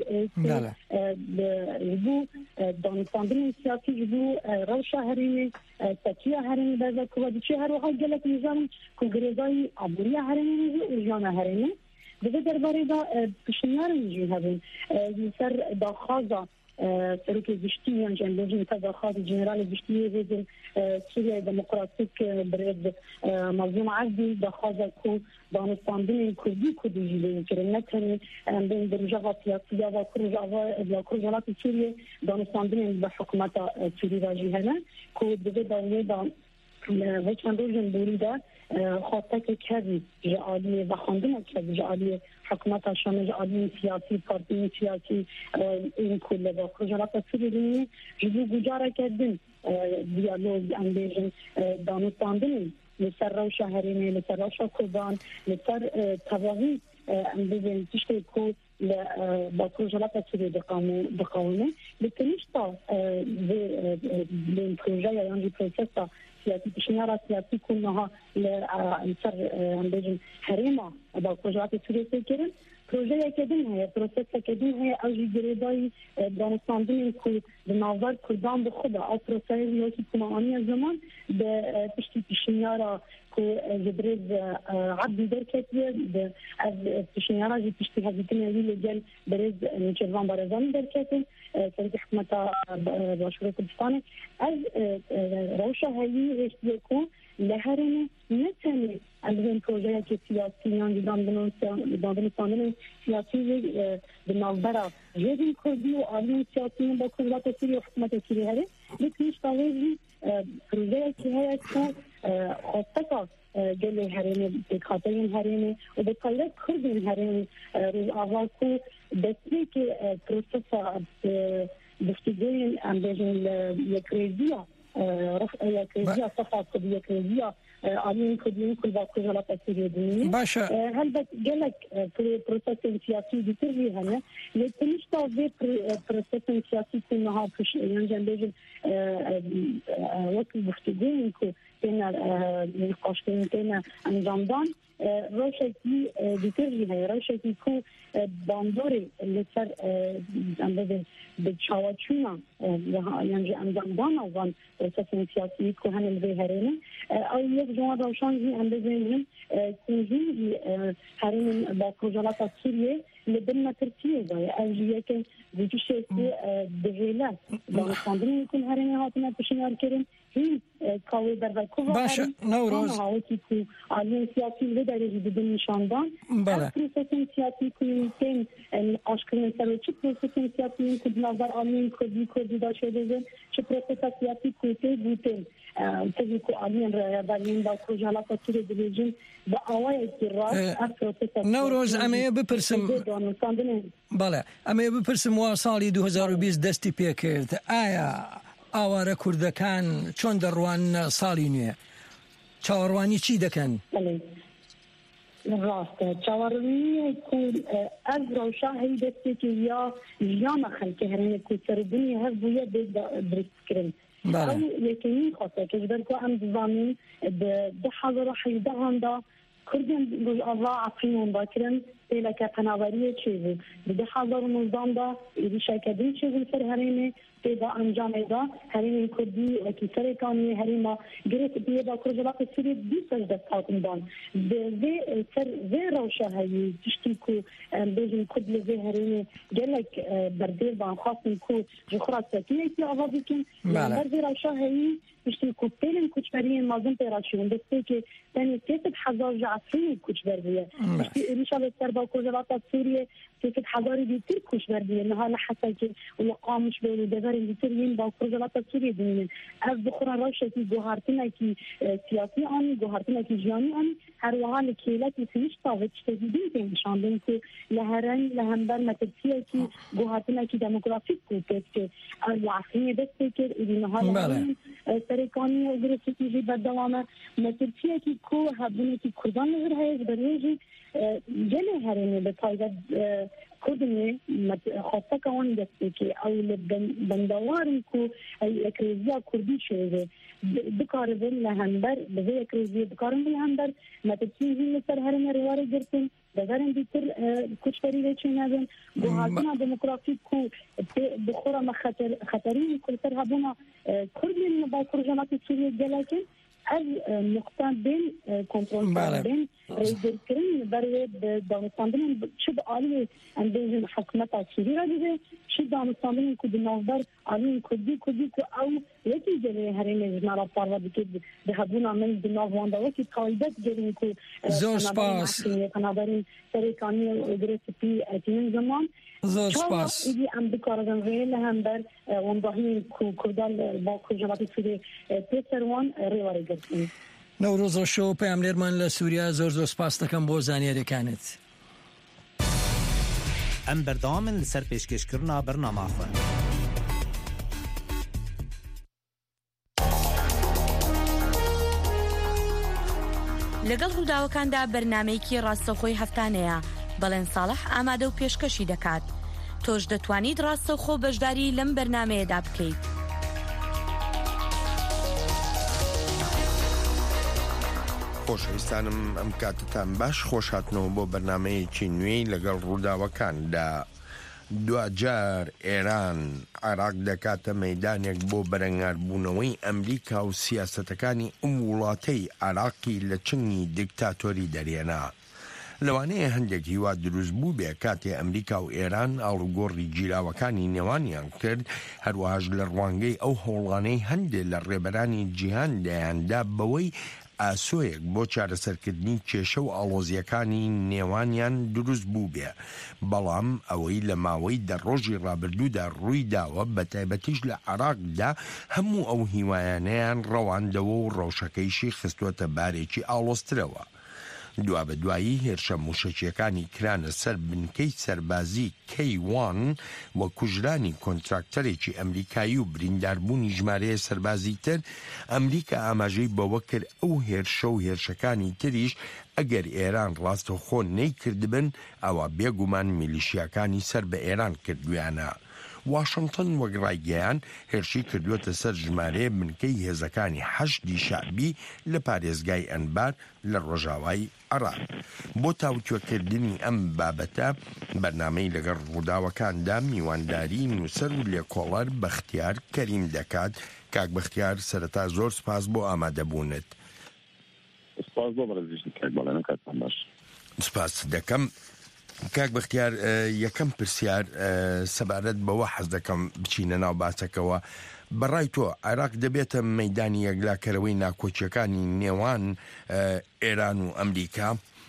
جبو دانستاندن سیاسی جبو روشا هرمی تکیه هرمی بازه که چه هر وقت گلت نظام که گریزای عبوری هرمی و جان هرمی دیگه درباره دا پشنیار میجی هستن سر داخازا سرک زشتی یعنی جنبوجی تا داخاز جنرال زشتی وزیر سوریه دموکراتیک برد منظوم عزی داخازا که دانستاندن کردی کدیجی بین که نکنی بین درجه سیاسی و کر جهالات سوریه دانستاندن به حکومت سوری راجی هنه که دیگه دانیه دا وچند روزن بوریده خاطر که کردی جعالی و خواندن کردی جعالی حکومت شامل جعالی سیاسی پارتی سیاسی این کل با کجالات سوری جزو گجاره کردن دیالوگ اندیشن دانستاندن لسر روشا هرمی لسر روشا کردان لسر تواهی اندیشن تشتی که با کجالات سوری دقاونه لکنیشتا به پروژه یا یعنی پروسسا سیاسی پشنیارا سیاسی کنها لسر اندیشن هرما با کجالات سوری سکرن پروژه کدوم هست پروسس کدوم هست از جریدای دانستاندن که به نظر کردان به خدا از پروسه سیاسی کمانی زمان به پشتی پشنیارا که جبرز عبدی درکتیه از پشنیارا جی پشتی هزیتن ویل جل برز نچروان بارزانی درکتن سرک حکمت باشور کردستانه از روشا هایی هشتیه که لهرمه نتنی از این پروژه که سیاسیان دانستاندن سیاسی به نظر جدی کردی و آلین سیاسیان با کردات سوری و حکومت سوری هره لیکنیش تاویزی پروژه که هست که خواستکا جل هرمه بکاتین هرمه و به طایره کردین هرمه روز آغاز که دستی که پروسس گفتگوین اندیشن یک ریزیا یک ریزیا صفحات که یک ریزیا آلین کردین کل با کجالات سوری دنیا باشه هل جلک پروسس سیاسی دیتری هنه لیکنیش تاوی پروسس سیاسی کنها پش یعنی اندیشن وقت گفتگوین که تینا نقاشتین تینا انجامدان روشکی دیتری هست روشکی که باندوری لسر اندازه به چاوچونا یعنی انجامدان آوان پروسس سیاسی که هنه لوی هرینه او یک جوان روشان هی اندازه هم کنجی هرین با کجالات سوریه لبنى تركيا ضاي أجي يمكن بيجي شيء بهيلة لو صندوق يكون هرني هاتنا بشنار كريم هي قوي بربكوا باشا نوروز هاوتيكو على سياسي لدرجة بدون نشاندان بله بروسيس سياسي كوينتين أشكال سلوك بروسيس سياسي كود نظر على كودي دا شده چه بروسیس سیاسی کویته بودن تجی کو آلین رایدارین با کجالا کتری دیجین با آوای کراس افروسیس نوروز اما بپرسم بله اما بپرسم وا سالی 2020 دستی پێ کرد ئایا ئاوارە کوردەکان چۆن دەڕوان ساڵی نوێ چاوەڕوانی چی دەکەن؟ راسته چاوەڕوانی کورد ئەز ڕەوشا هەی دەستێکی یا ژیانە خەڵکی هەرێنە کوردسەردبوونی هەر بوویە دروستکردن ئەو یەکەمین خۆسەکەش بەرکو ئەم دزانین 2017 کوردیان ڕۆژئاوا عەفرینیان داکردن پێلەکە پەناوەریە چێ بوو 2019 ئێریشەکردنی چێ بوو سەر هەرێنێ تێدا ئەنجامێدا هەرێمی کوردی وەکی سەرێکانی هەرێما گرێت بێدا کوردوڵاتە سووریە دووسەش دەست هاتندان سەر vê ڕەوشە هەیە تشتی کو بێژن کورد لە vê هەرێمێ gelek berdêvan xwastin ku ji xwe re sekiyekî ava bikin ber vê ڕەوشە هەیە تشتی کو pêlên koçberiyên mezin pê raçînin destêkê tenê 300,000 ji Efrînê koçber bûye tiştî êrişa li ser bakurjilata Sûriye 300,000 dîtir koçber bûye niha li Hesekê û li Qamişlê û li deverên dîtir yên bakurjilata Sûriye bînin ev bixura rewşekî guhartinekî siyasî anî guhartinekî jiyanî anî her wiha li kêlekî sihişta ve tiştekî din tê nişandin ku li herên li hember metirtiyekî guhartinekî demografîk ku pêkê ev li Efrînê destê kir û niha li سرکانی و گرفتگی جی بدوامه مسئله کی کو هبونی کردان نهره برایجی جله هرینه به تایید کردنی خاصه کان دستی که اول بندواری کو اکریزیا کردی شده بکاره بین لهندر به اکریزی بکارن لهندر مسئله مثل هرینه رواره گرفتن دارن دیگر کوچبری وچینادن گوهران دموکراسی کو بخورا خطری کلتر هبونا کردین با پروژه‌ات سوریه جلکن از نقطه بین کنترل کردن ریزرکرین برای دانستاندن چه عالی اندازه حکومت سوریه را دیده چه دانستاندن که دنبال عالی کردی که او یکی جلوی هرین جنرال پارو که به هبونا من دنبال و که قاعدت جلوی که زور سپاس بنابراین سرکانی و گرفتی اتین زمان زور سپاس ایدی ام بکارن ویل هم بر ونداهی کردال با کجاوات سوریه پیسروان ریواری گرفتیم نوروز شو پامنرمان لسوریا زور سپاس دکم بۆ زانیاریەکانت ئەم بەردەوامن لەسەر پێشکەشکردنا بەرنامە خۆ لەگەڵ ڕووداوەکاندا بەرنامەیەکی ڕاستەوخۆی هەفتانەیە بەڵێن ساڵح ئامادە و پێشکەشی دەکات تۆش دەتوانیت ڕاستەوخۆ بەشداری لەم بەرنامەیەدا بکەیت خۆشەویستانم ئەم کاتتان باش خۆش هاتنەوە بۆ بەرنامەیەکی نوێی لەگەڵ ڕووداوەکاندا دوجار ئێران عێراق دەکاتە مەیدانێک بۆ بەرەنگاربوونەوەی ئەمریکا و سیاسەتەکانی ئەم وڵاتەی عێراقی لە چنگی دیکتاتۆری دەرێنا لەوانەیە هەندێک هیوا دروست بوو بێ کاتێ ئەمریکا و ئێران ئاڵوگۆڕی گیراوەکانی نێوانیان کرد هەروەهاش لە ڕوانگەی ئەو هەوڵانەی هەندێک لە ڕێبەرانی جیهان دەیاندا بەوەی ئاسۆیەک بۆ چارەسەرکردنی کێشە و ئاڵۆزیەکانی نێوانیان دروست بوو بێ بەڵام ئەوەی لە ماوەی دەڕۆژی ڕابردوودا ڕووی داوە بە تایبەتیش لە عێراقدا هەموو ئەو هیوایانەیان ڕەواندەوە و ڕەوشەکەیشی خستووەتە بارێکی ئاڵۆسترەوە دوا بە دوایی هێرشە موشەکیەکانی کرانە سەر بنکەی سەربازی K1 وە کوژرانی کۆنتراکتەرێکی ئەمریکایی و برینداربوونی ژمارەیە سەربازی تر ئەمریکا ئاماژەی بەوە کرد ئەو هێرشە و هێرشەکانی تریش ئەگەر ئێران ڕاستەوخۆ نەیکردبن ئەوە بێگومان میلیشیاکانی سەر بە ئێران کردویانە واشنگتن وەک ڕایگەیان هێرشی کردووەتە سەر ژمارەیە بنکەی هێزەکانی حەشدی شعبی لە پارێزگای ئەنبار لە ڕۆژاوای عێراق بۆ تاوتوێکردنی ئەم بابەتە بەرنامەی لەگەڵ ڕووداوەکاندا میوانداری نووسەر و لێکۆڵەر بەختیار کەریم دەکات کاک بەختیار سەرەتا زۆر سپاس بۆ ئامادەبوونت سپاس بۆ بەڕێزیشتی کاک بەڵێنە کاتتان باش سپاس دەکەم کاک بەختیار یەکەم پرسیار سەبارەت بەوە حەز دەکەم بچینە ناو باسەکەەوە. بەڕای تۆ عێراق دەبێتە مەیدانی یەکلاکەرەوەی ناکۆچیەکانی نێوان ئێران و ئەمریکا؟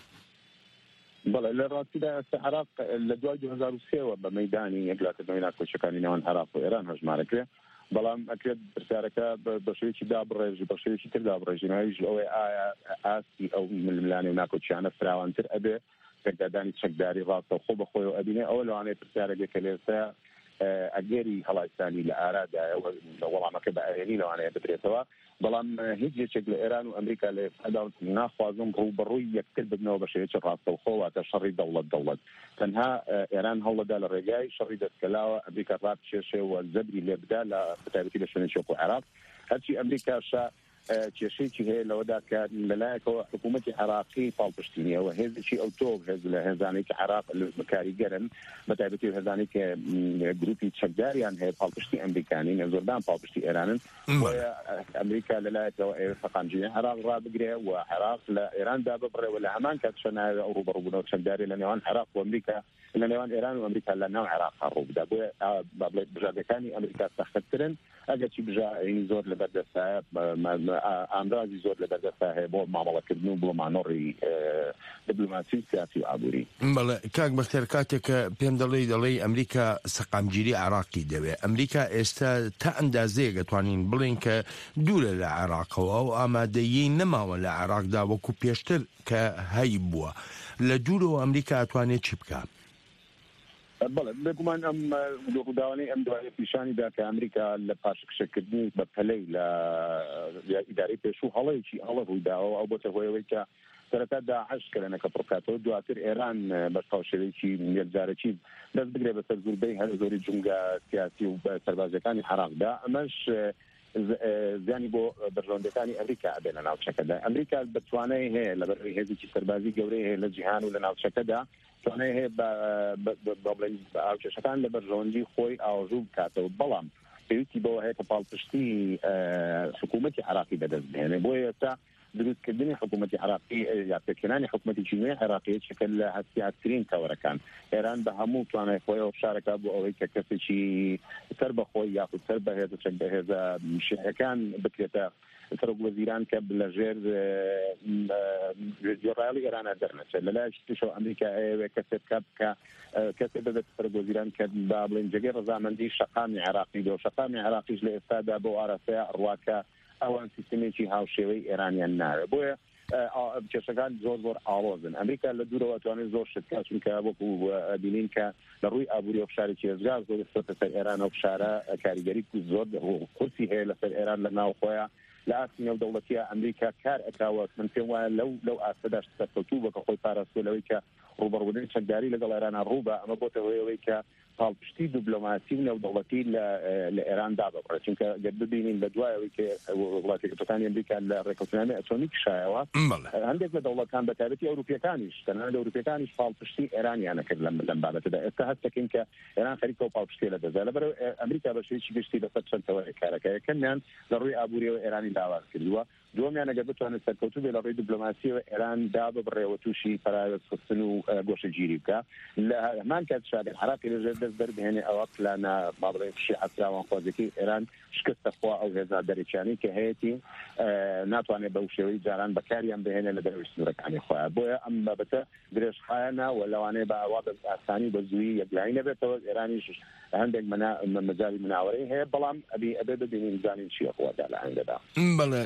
بەڵێ لە ڕاستیدا عێراق لە دوای 2003 بە مەیدانی یەکلاکردنەوەی ناکۆچیەکانی نێوان عێراق و ئێران هەژمارەکرێ، بەڵام ئەکرێت پرسیارەکە بە شێوەیەکی دابڕێژی بە شێوەیەکی تر دابڕێژینەوەیش ئەوەی ئایا ئاستی ئەو ململانی و ناکۆچیانە فراوانتر ئەبێ پێکدادانی چەکداری ڕاستە خۆ بەخۆی و ئەبینێ ئەوە لەوانەیە پرسیارەکە کە لێستا ئەگەری هەڵایستانی لە ئارادایە وەڵامەکە بە ئاینی لەوانەیە بدرێتەوە، بەڵام هیچ یەکێک لە ئێران و ئەمریکا لە ئێستادا ناخوازم ڕوبەڕووی یەکتر ببنەوە بە شێوەیەکی ڕاستەوخۆواتە شەڕی دەوڵەت تەنها ئێران هەوڵەدا لە ڕێگای شەڕی دەستکەلاوە ئەمریکا ڕابکێشێەوە زەبری لێ بدا لە بەتایبەتی لە شوێنێکی وەکو عێراق، هەرچی ئەمریکاشە کێشەیەکی هەیە لەوەدا کە لەلایەکەوە حکوومەتی عێراقی پاڵپشتینیەوە هێزێکی ئەوتۆ هێز لە هێزانێکی عێراق کاریگەرن بەتایبەتی هێزانێک کە گروپی چەکداریان هەیە پاڵپشتی ئەمریکانی نێزۆردان پاڵپشتی ئێرانن، بۆیە ئەمریکا لەلایەکەوە ئێوە فەقامجیی عێراق ڕابگرێ و عێراق لە ئێراندا ببڕێەوە لە هەمان کات شەناوی ئەو ڕوبەڕووبوونەوە چەکداری لە نێوان عێراق و ئەمریکا لە نێوان ئێران و ئەمریکا لە ناو عێراق ڕوو بدا، بۆیە بابڵێت بژاردەکانی ئەمریکا سەختترن ئەگەرچی بژاینی زۆر لە بەردەستایە ئامرازی زۆر لە بەردەستا هەیە بۆ مامەڵەکردن و بۆ مانۆڕی دیپلۆماسی سیاسی و ئابووری. بەڵێ کاک بەختیار کاتێک کە پێم دەڵێ ئەمریکا سەقامگیری عێراقی دەوێت، ئەمریکا ئێستا تا ئەندازەیە دەتوانین بڵین کە دوورە لە عێراقەوە و ئامادەیی نەماوە لە عێراقدا وەکو پێشتر کە هەی بووە، لە دوورەوە ئەمریکا ئەتوانێت چی بکات؟ بەڵێ بێگومان ئەم ڕووداوانەی ئەم دوایە پیشانیدا کە ئەمریکا لە پاشکشەکردنی بە پەلەی لە ئیدارەی پێشوو هەڵەیەکی ئەڵە ڕوویداوە ئەو بۆتە هۆیەوەی کە سەرەتا داعش کەلەنەکە پڕکاتەوە، دواتر ئێران بەشتاو شێوەیەکی یەکجارەکی دەست بگرێ بەسەر زۆربەی هەر زۆری جونگا سیاسی و سەربازەکانی عێراقدا، ئەمەش زیانی بۆ بەرژەوەندەکانی ئەمریکا ئەبێ لە ناوچەکەدا. ئەمریکا بەتوانای هەیە لە بەرەوەی هێزێکی سەربازی گەورەی هەیە لە جیهان و لە ناوچەکەدا، توانای هەیە بەڵێن ئاوچەشەکان لە بەرژەوەندی خۆی ئاوژوو بکاتەوە، بەڵام پێویستی بەوە هەیە کە پاڵپشتی حکوومەتی عێراقی بەدەست بهێنێ. بۆیە ئێستا دروستکردنی حکوومەتی عێراقی یا پێکهێنانی حکوومەتی نوێ عێراقی شکل لە هەستیارترین تەوەرەکان ئێران بە هەموو توانای خۆیەوە شارەکە بۆ ئەوەی کە کەسێکی سەر بەخۆی یاخود سەر بەهێزە چەک بەهێزە شێعەکان بکرێتە سەرۆک وەزیران کە لەژێر جۆڕایەڵی ئێرانە دەرنەچێت. لەلایەکی ترشەوە ئەمریکا ئەوێ کەسێک بکە کەسێک ببێت سەرۆک وەزیران کە با بڵێن جێگەی ڕەزامەندی شەقامی عێراقی دێ و شەقامی عێراقیش لە ئێستادا بۆ ئارەسەیە ڕواکە ئەوان سیستمێکی هاوشێوەی ئێرانیان ناوێت، بۆیە کێشەکان زۆر ئاڵۆزن. ئەمریکا لە دوورەوە توانێت زۆر شتکە چونکە وەکو بینین کە لە ڕووی ئابووری ئۆفشارێکی هێزگار زۆر سەر ئێران ئۆفشارە کاریگەری زۆر قورسی هەیە لەسەر ئێران لە ناو خۆیان لە ئاستی نێودەوڵەتیە ئەمریکا کار ئەکاوە. من پێم وایە لەو ئاستەدا سەرکەوتوو بەکە خۆی پاراستۆلەوەی کە ڕوبەڕوونی چەکداری لەگەڵ ئێرانە ڕووبە، ئەمە بۆتە هۆیەوەی کە پاڵپشتی دیپلۆماسی و نێودەوڵەتی لە ئێراندا ببڕێت، چونکە گەر ببینین لە دوایەوەی کە وڵاتیەکەتەکانی ئەمریکا لە ڕێکەوتنامەی ئەتۆمیک شایەوە، هەندێک لە دەوڵەتان بەتایبەتی ئەوروپیەکانیش تەنها لە ئەوروپیەکانیش پاڵپشتی ئێرانیانە کرد لەم بابەتەدا. ئێستا هەست دەکەین کە ئێران خەریکە و پاڵپشتی لە دەزای لەبەر ئەمریکا بە شێوەیەکی گشتی لەسەر چەند تەوەری کارەکە، یەکەمیان لە ڕووی ئابووریەوە ئێرانی لاواز کردووە، دووەمیان ئەگەر بتوانێت سەرکەوتوو بێ لە ڕێی دیپلۆماسیەوە ئێران دا ببڕێەوە تووشی پەراوەستن و گۆشەگیری بکە. لە هەمان کات شادن عێراقی لەژێر دەست بەردبهێنێ ئەوە پلانە با بڵێ شیعەتراوان خۆزێکی ئێران شکستە خوا ئەو هێزا دەرەکیانی کە هەیەی ناتوانێت بەو شێوەی جاران بەکاریان بهێنێ لە دەروی سنوورەکانی خۆیان. بۆیە ئەم بابەتە درێژخایەنە و لەوانەیە بە ئاوا بە ئاسانی بە زووی یەکلایی نەبێتەوە. ئێرانیش هەندێک مەجای مناوەرەی هەیە، بەڵام ئەبێ ببینین زانین چیە خۆدا لە ئەنگەدا. بەڵێ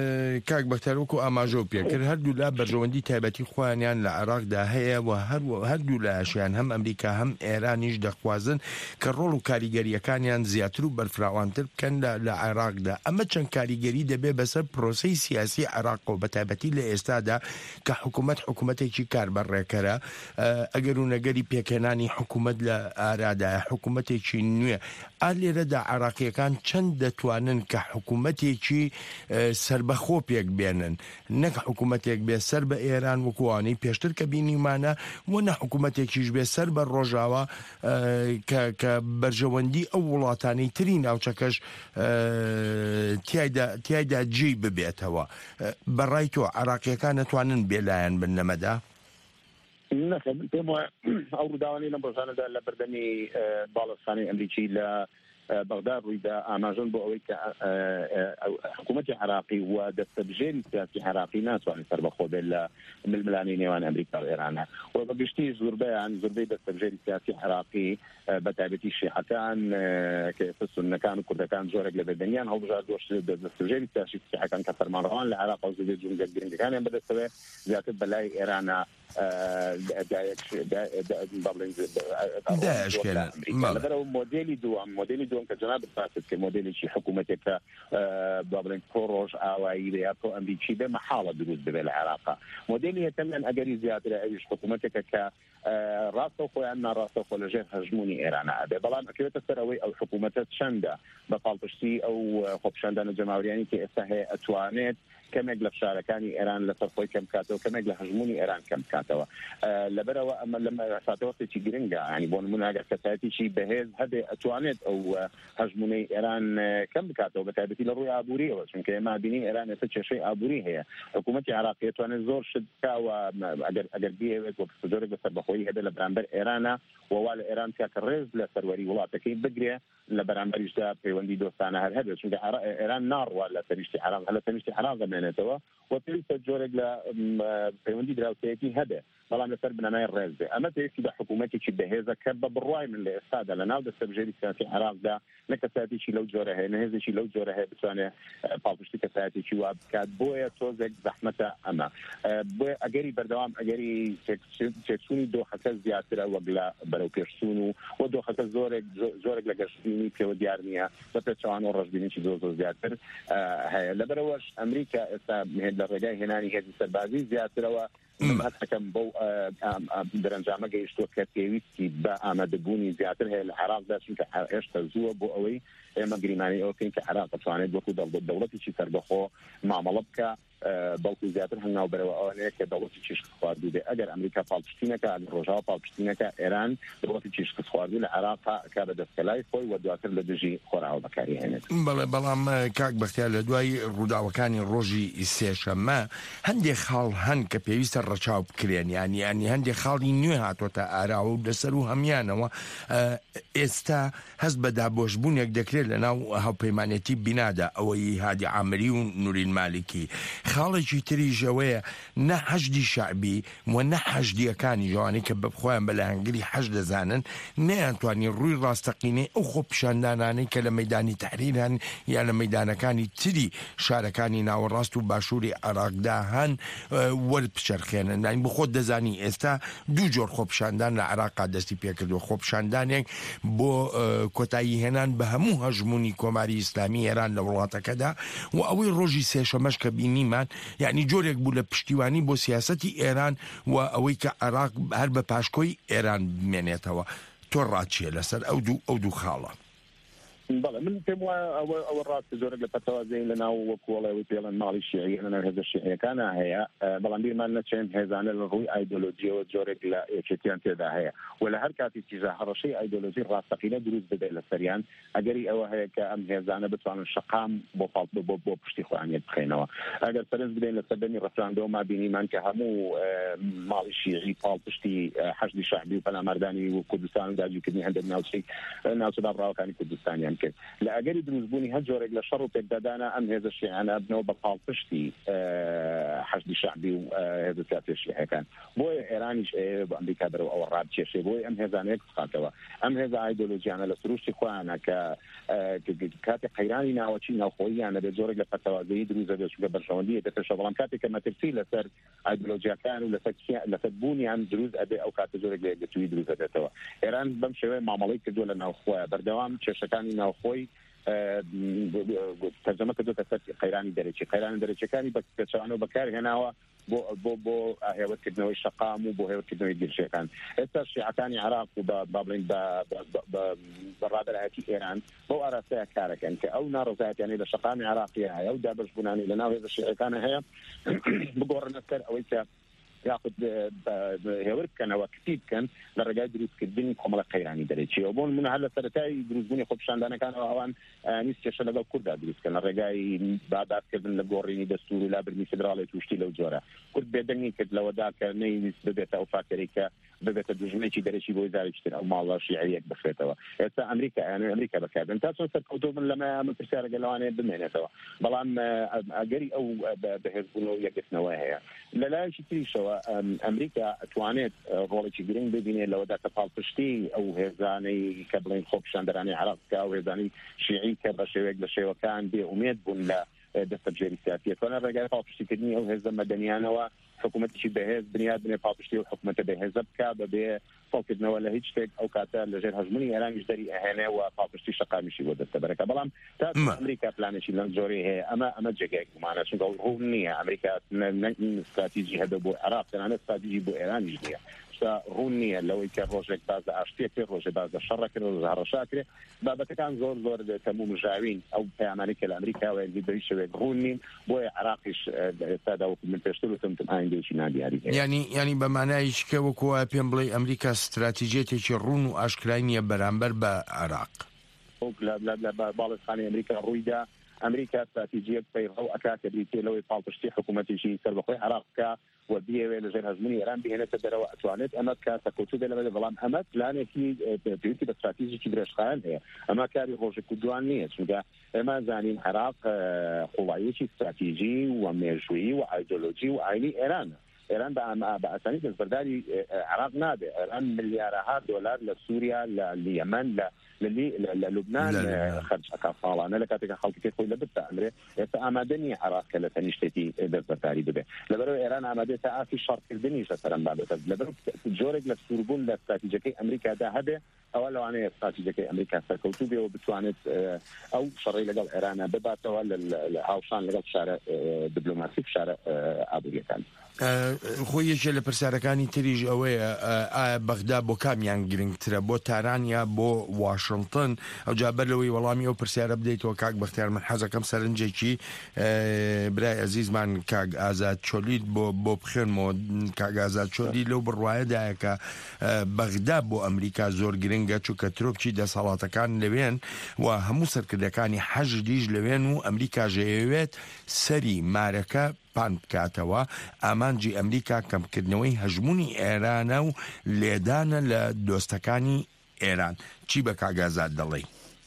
کاک بەختیار وەکو ئاماژە و پێکرد هەردوو لا بەرژەوەندی تایبەتی خۆیانیان لە عێراقدا هەیە و هەردوو لایەشیان هەم ئەمریکا هەم ئێرانیش دەخوازن کە ڕۆڵ و کاریگەریەکانیان زیاتر و بەرفراوانتر بکەن لە عێراقدا. ئەمە چەند کاریگەری دەبێ بەسەر پرۆسەی سیاسی عێراق و بەتایبەتی لە ئێستادا کە حکوومەتێکی کاربەڕێکەرە ئەگەر و نەگەری پێکهێنانی حکوومەت لە ئارادایە حکوومەتێکی نوێ لێرەدا عێراقیەکان چەند دەتوانن کە حکوومەتێکی سربەخۆ پێک بێنن، نەک حکوومەتێک بێ سەر بە ئێران وەکوانی پێشتر کە بینیمانە وەنە حکوومەتێکیش بێ سەر بە ڕۆژاوە کە بەرژەوەندی ئەو وڵاتانی تری ناوچەکەش تیایدا جێی ببێتەوە. بەڕای تۆ عێراقیەکان نەتوانن بێلایەن بن لەمەدا؟ نخب تم او داواني لمبرزانه ده لبردني بالصاني امريكي ل بغداد رويدا امازون بو اويك حكومه عراقي ودستبجيل سياسي عراقي ناس وان سربخو بال من الملاني نيوان امريكا وايران وبشتي زربه عن زربه دستبجيل سياسي عراقي بتابتي الشيحتان كيف ان كانوا كذا كان زورق لبدنيان هو جار دوش دستبجيل سياسي كان كثر مروان العراق وزيد جنجل كان بدا سبب ذات بلاي ايران داعش كان موديلي دوم كجناب الفاسد كموديلي شي حكومتك بابلين بروج او اي برو امريكي بمحاله دروز بالعراق موديلي يتمنى اجري زياده ايش حكومتك ك راسو ان راسو لجهه هجموني ايران ابي بلان كيف تسروي او حكومه شندا بطالبشتي او خب شندا الجماهيرياني كي استهي اتوانيت كم يقلب شاركاني ايران لصرفوي كم كاتو كم يقلب هجموني ايران كم كاتو لبرا اما لما ساتوتي تشي جرينجا يعني بون مناقشه كتاتي شي بهز هذا اتوانيت او هجموني ايران كم كاتو بتابتي للرؤيه ابوريه وشن كما بيني ايران تشي شيء ابوري هي حكومه عراقيه توان زور شدكا واجر بيه وكسجور بسبخوي هذا لبرامبر ايران ووال ايران كرز لسروري ولاتكي بقريه لبرامبر يجدا بيوندي دوستانه هذا شنو ايران نار ولا تنشتي حرام هلا تنشتي حرام زمانته وتلك جورج لا بيوندي دراوتيتي هذا والله نسر بناء الرزة أما تيجي حكومتي شبهزة كبة بالرأي من الاستاد لنا وده السبجيل السياسي عراق ده نكساتي شيء لو جوره نهزي شيء لو جوره بسانة بالفشتي كساتي شيء وابكاد بويا توزق زحمته أما بويا أجري بردوام أجري تكسوني دو حكاز زيادة وقلا برو كيرسونو ودو حكاز زورق لقرشيني في وديارنيا بتشوانو رجبيني شيء زوز زيادة هاي لبروش أمريكا مهد الرجاء هناني هذه السبازي زيادة حتى كم بو درنجامه جيشتو كتيويسكي بآمدبوني زيادة هي العراق ده شنك إيش تزوه بو أوي إما جريماني أو كين كعراق طبعاً بوكو دولة شيء تربخو مع ملبكة بلکو زیاتر هنگام برای که دولتی چیش خواردی به اگر امریکا پالپشتینه که اگر روجا پالپشتینه که ایران دولتی چیش خواردی العراق که به دستکلای خوی و دواتر لدجی خورا و بکاری هنگ. بلام کاک بختیار لدوای روداوکانی روزی سیشما هندی خال هن که پیوست رچاو کرین یعنی هندی خالی نیو هاتو تا آراو دسرو همیانه و استا هست بدابوش بون یک دکرل لناو هاو پیمانتی بنادا اوی هادی عامری و نورین مالکی خالجي تري جوية نحجدي شعبي ونحجدي كاني جواني كبخوان بلا هنجري حجد زانن نانتواني روي راستقيني او خب شانداناني كلا ميداني تحريران يعني ميدانا كاني تري شاركاني ناو راستو باشوري عراق داهان ورد بشرخينا يعني بخود دزاني استا دو جور خب شاندان لعراق دستي بيكدو خب شاندان بو كتاي هنان بهمو هجموني كوماري اسلامي ايران لولاتا كدا واوي روجي سيشا مشكا بيني يعني جوريك بولا بشتيواني بو سياستي إيران وأويك عراق هرب باشكوي إيران بمعناتها توراتشي لسر أو دو خالة بله من تم أول راس زورق لفتوازين لنا وكولا ويبيلن مالي الشيعي أنا هذا الشيعي كان هي بلان بير ما نتشين هزان الروي أيديولوجيا وزورق لا يشتيان تدا هي ولا هركاتي تجاه هرشي أيديولوجي راس تقيلة دروز بدأ للسريان أجري أو هي كأم هزان بتوان الشقام بفضل بوبشتيخو عن يدخينه أجر فرنس بدأ للسبني رسان دوما بيني من كهمو مالي الشيعي بال بشتي حشد شعبي وبلا مرداني وكردستان داجي كدني عند الناوشي الناس دابراو كان كردستان لا أجري دروزبوني هجور إلى شر وتجدادنا أم هذا الشيء أنا أبنه بقال فشتي حشد شعبي وهذا ثلاثة الشيء كان بوي إيراني شيء بأمريكا برو أو الراب شيء بوي أم هذا نيك خاتوا أم هذا أيديولوجيا أنا لسروش إخوانا كات قيراني ناوتشينا وخويا أنا بزور إلى فتوازي دروزة بشو برشوندية تفشل كاتي كما ترسيل لسر أيديولوجيا كان ولا لفتبوني عن دروز أبي أو كات زور إلى جتوي دروزة توا إيران بمشي مع ملاك دول ناوخوا بردوام شاشكاني خوي ترجمه كده كسر قيراني درجه كاني بكشانو بكار هنا بو هي كدنوي الشقام وبو هي كدنوي الدرجه كان الشيعة كان عراق وبابلين بالرابع هاتي ايران بو اراسها كارك انت او نار ذات يعني الشقام عراقيه او دابش بناني لنا هذا الشيء كان هي بقور نسر او ياخذ هوركنەوە کتیبکەن لە ڕێگای دروستکردنی کۆمەڵە قەیرانی دەرەچی بۆن من هەر لە سەرەتای دروستبوونی خۆپیشاندانەکانەوە ئەوان نیست کێشە لەگەڵ کووردا دروستکەن لە ڕێگای بادارکردن لە گۆڕینی دەستور و لابرنی فدراڵی توشتی لەو جۆرە کورد بێدەنگی کرد لەوەدا کە نەیویست ببێتە ئەو فاکتەرێک کە ببێتە دوژمنێکی دەرەچی بۆی زارێکتر ئەو ماڵە شیعەیەک بخرێتەوە ئێستا ئەمریکا بەکاردن تا چۆن سەرکەوتوو بن لەمە من پرسیارەکە لەوانەیە بمێنێتەوە بەڵام ئەگەری ئەو بەهێزبوونەوە یەکگرتنەوە هەیە لەلایەکی تریشەوە ئەمریکا ئەتوانێت ڕۆڵێکی گرنگ ببینێت لەوەدا کە پاڵپشتی ئەو هێزانەی کە بڵێن خۆپیشاندەرانی عێراقکە و هێزانی شیعی کە بە شێوەیەک لە شێوەکان بێئومێد بوون لە دەستەبژێری سیاسی ئەتوانە ڕێگای پاڵپشتیکردنی ئەو هێزە مەدەنیانەوە حکوومەتێکی بەهێز بنیاد بنێ پاڵپشتی و حکوومەتە بەهێزە بکە بەبێ فڵکردنەوە لە هیچ شتێک ئەو کاتە لەژێر هەژمونی ئێرانیش دەری ئەهێنێ و پاڵپشتی شەقامیشی بۆ دەستەبەرەکە بەڵام تا ئەمریکا پلانێکی لەم جۆرەی هەیە ئەمە جێگایەک گومانە چونکە ڕوو نییە ئەمریکا استراتیژی هەبێ بۆ عێراق تەنانەت استراتیژی بۆ ئێرانیش نییە ڕوون نییە لەوەی کە ڕۆژێک باز لە ئاشتێک کرد ڕۆژێ باز لە شەڕەکرد ڕۆژ هەڕەشاکرێ بابەتەکان زۆر تەموو مژاوین ئەو پەیامانەی کە لە ئەمریکاوە بەوی شێوەیە ڕوون نین بۆیە عێراقیش ئێستادا وەکو من پێشتر وتم ئایندێکی نادیاری ینی بە مانایش کە وەکوە پێم بڵێ ئەمریکا استراتیژێتێکی ڕوون و ئاشکرای نییە بەرامبەر بە عێراق لە باڵستانی ئەمریکا ڕوویدا ئەمریکا استراتیژیەک پەیڕەو ئەکا کە بریتێ لەوەی پاڵپشتی حکوومەتێکی سەربەخۆی عێراق بکە و بیاوێ لەژێر هەژمونی ئێران بهێنێتە دەرەوە ئەتوانێت ئەمە بکات سەرکەوتوو بێ لەبەر بەڵام ئەمە پلانێکی پێویستی بە استراتیژیی درێژخایەن هەیە ئەمە کاری ڕۆژێک و دوان نییە چونکە ئێمە زانین عێراق قوڵایەکی استراتیژی و مێژوویی و ئایدۆلۆژی و ئاینی ئێرانە ئێران بە ئاسانی دەستبەرداری عێراق نابێ ئێران ملیارەها دۆلار لە سووریا لە یەمەن لە لوبنان خەرجەکە ساڵانە لە کاتێکە خەڵکی خۆی لە بتە ئەمرێ ئێستا ئامادە نییە عێراق کە لە تەنیشتێتی دەستبەرداری ببێ لەبەرەوە ئێران ئامادەیە تا ئافی شەڕکردنیش لەسەرم بابێتە لەبەر جۆرێک لە سووربوون لە استراتیژیەکەی ئەمریکادا هەبێ ئەوە لەوانەیە استراتیژیەکەی ئەمریکا سەرکەوتوو بێ و بتوانێت ئەو شەڕی لەگەڵ ئێرانە بباتەوە لە هاوشان لەگەڵ شارە دیپلۆماسی شارە ئابووریەکان خۆی یەکێ لە پرسیارەکانی تریژ ئەوەیە ئایا بەغدا بۆ کامیان گرنگترە بۆ تارانیا بۆ واشنگتن ئەو جابەر لەوەی وەڵامی ئەو پرسیارە بدەیتەوە کاک بەختیار من حەزەکەم سەرنجێکی برای عەزیزمان کاک ئازاد چۆلیت بۆ بخێنمەوە کاک ئازاد چۆلی لەو بڕوایەدایە کە بەغدا بۆ ئەمریکا زۆر گرنگە چونکە ترۆپچی دەسەڵاتەکان لەوێن و هەموو سەرکردەکانی حەشدیش لەوێن و ئەمریکا ژەیەوێت سەری مارەکە پان بکاتەوە ئامانجی ئەمریکا کەمکردنەوەی هەژمونی ئێرانە و لێدانە لە دۆستەکانی ئێران چی بە کاگازات دەڵێ؟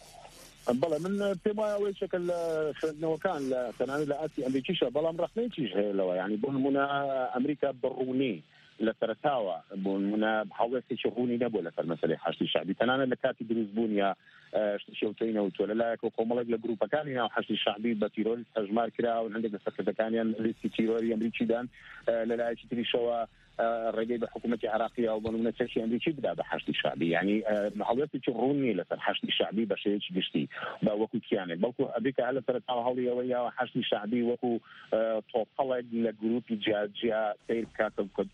بەڵێ من پێم وایە ئەوەی شەکە لە خوێندنەوەکان لە تەنانەت لە ئاسی ئەمریکیشە بەڵام ڕەخنەیەکیش هەیە لەوە یعنی بۆ نمونە ئەمریکا بڕوونی لە سەرەتاوە بۆ نمونە هەڵوێستێکی ڕوونی نەبوو لەسەر مەسەلەی حەشتی شەعبی تەنانەت لە کاتی دروستبوون یا شێوتۆینەوە لەلایەکەوە کۆمەڵێک لە گروپەکانی ناو حەشتی شەعبی بە تیرۆریست هەژمار کرا و هەندێک لە سەرکردەکانیان لیستی تیرۆری ئەمریکیدان لەلایەکی تریشەوە ڕێگەی بە حکوومەتی عێراقی و بۆ نمونە چەکی ئەمریکی بدا بە حەشتی شەعبی یعنی هەڵوێستێکی ڕوونی لەسەر حەشتی شەعبی بە شێوەیەکی گشتی بە وەکو کیانێک بەڵکو ئەمریکا هەر لە سەرەتاوە هەڵی ئەوەی یاوە حەشتی شەعبی وەکو تۆپەڵێک لە گروپی جیا سیر بکات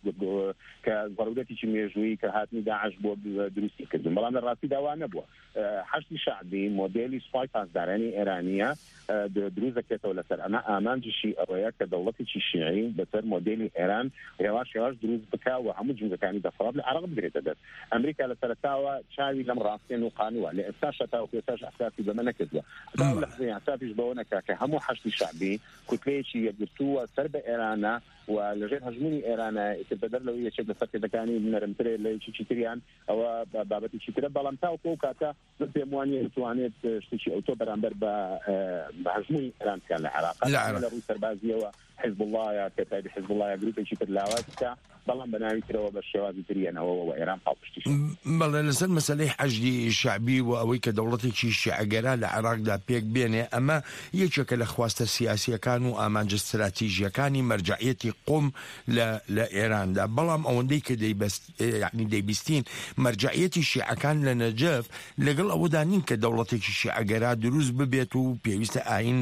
کە ضرورەتێکی مێژوویی کە هاتنی داعش بۆ دروستی کردن بەڵام لە ڕاستیدا وا نەبووە حەشتی شەعبی مۆدێلی سوپای پاسدارانی ئێرانیە دروست دەکرێتەوە لەسەر ئەمە ئامانجیشی ئەوەیە کە دەوڵەتێکی شیعی بەسەر مۆدێلی ئێران هێواش دروست بکا و هەموو جنگەکانی دەسەڵات لە عێراق بگرێتە دەست ئەمریکا لە سەرەتاوە چاوی لەم ڕاستێن و قانووە لە ئێستاش هەتاوە ئێستاش ئەحساسی بەمە نەکردووە لە ئەحساسیش بەوە نەکا کە هەموو حەشتی شەعبی کوتلەیەکی یەکگرتووە سەر بە ئێرانە و لەژێر هەژمونی ئێرانە بەدەر لەوەی یەکێک لە سەرکردەکانی نەرمترێ لە یەکێکی تریان ئەوە بابەتێکی ترە بەڵام تاوەکو ئەو کاتە من پێم وانییە دەتوانێت شتێکی ئەوتۆ بەرامبەر بە هەژمونی ئێران بکات لە عێراق لە ڕووی سەربازیەوە حزب الله یا کەتایبی حزب الله یا گروپێکی تر لاوات بکە بەڵام بەناوی ترەوە بە شێوازی تریانەوە و ئێران پاڵپشتیش بەڵێ لەسەر مەسەلەی حەشدی شەعبی و ئەوەی کە دەوڵەتێکی شیعەگەرا لە عێراقدا پێک بێنێ ئەمە یەکێکە لە خواستە سیاسیەکان و ئامانجە استراتیژیەکانی مەرجعیەتی قوم لە ئێراندا بەڵام ئەوەندەی کە دەیبیستین مەرجعیەتی شیعەکان لە نەجەف لەگەڵ ئەوەدا نین کە دەوڵەتێکی شیعەگەرا دروست ببێت و پێویستە ئاین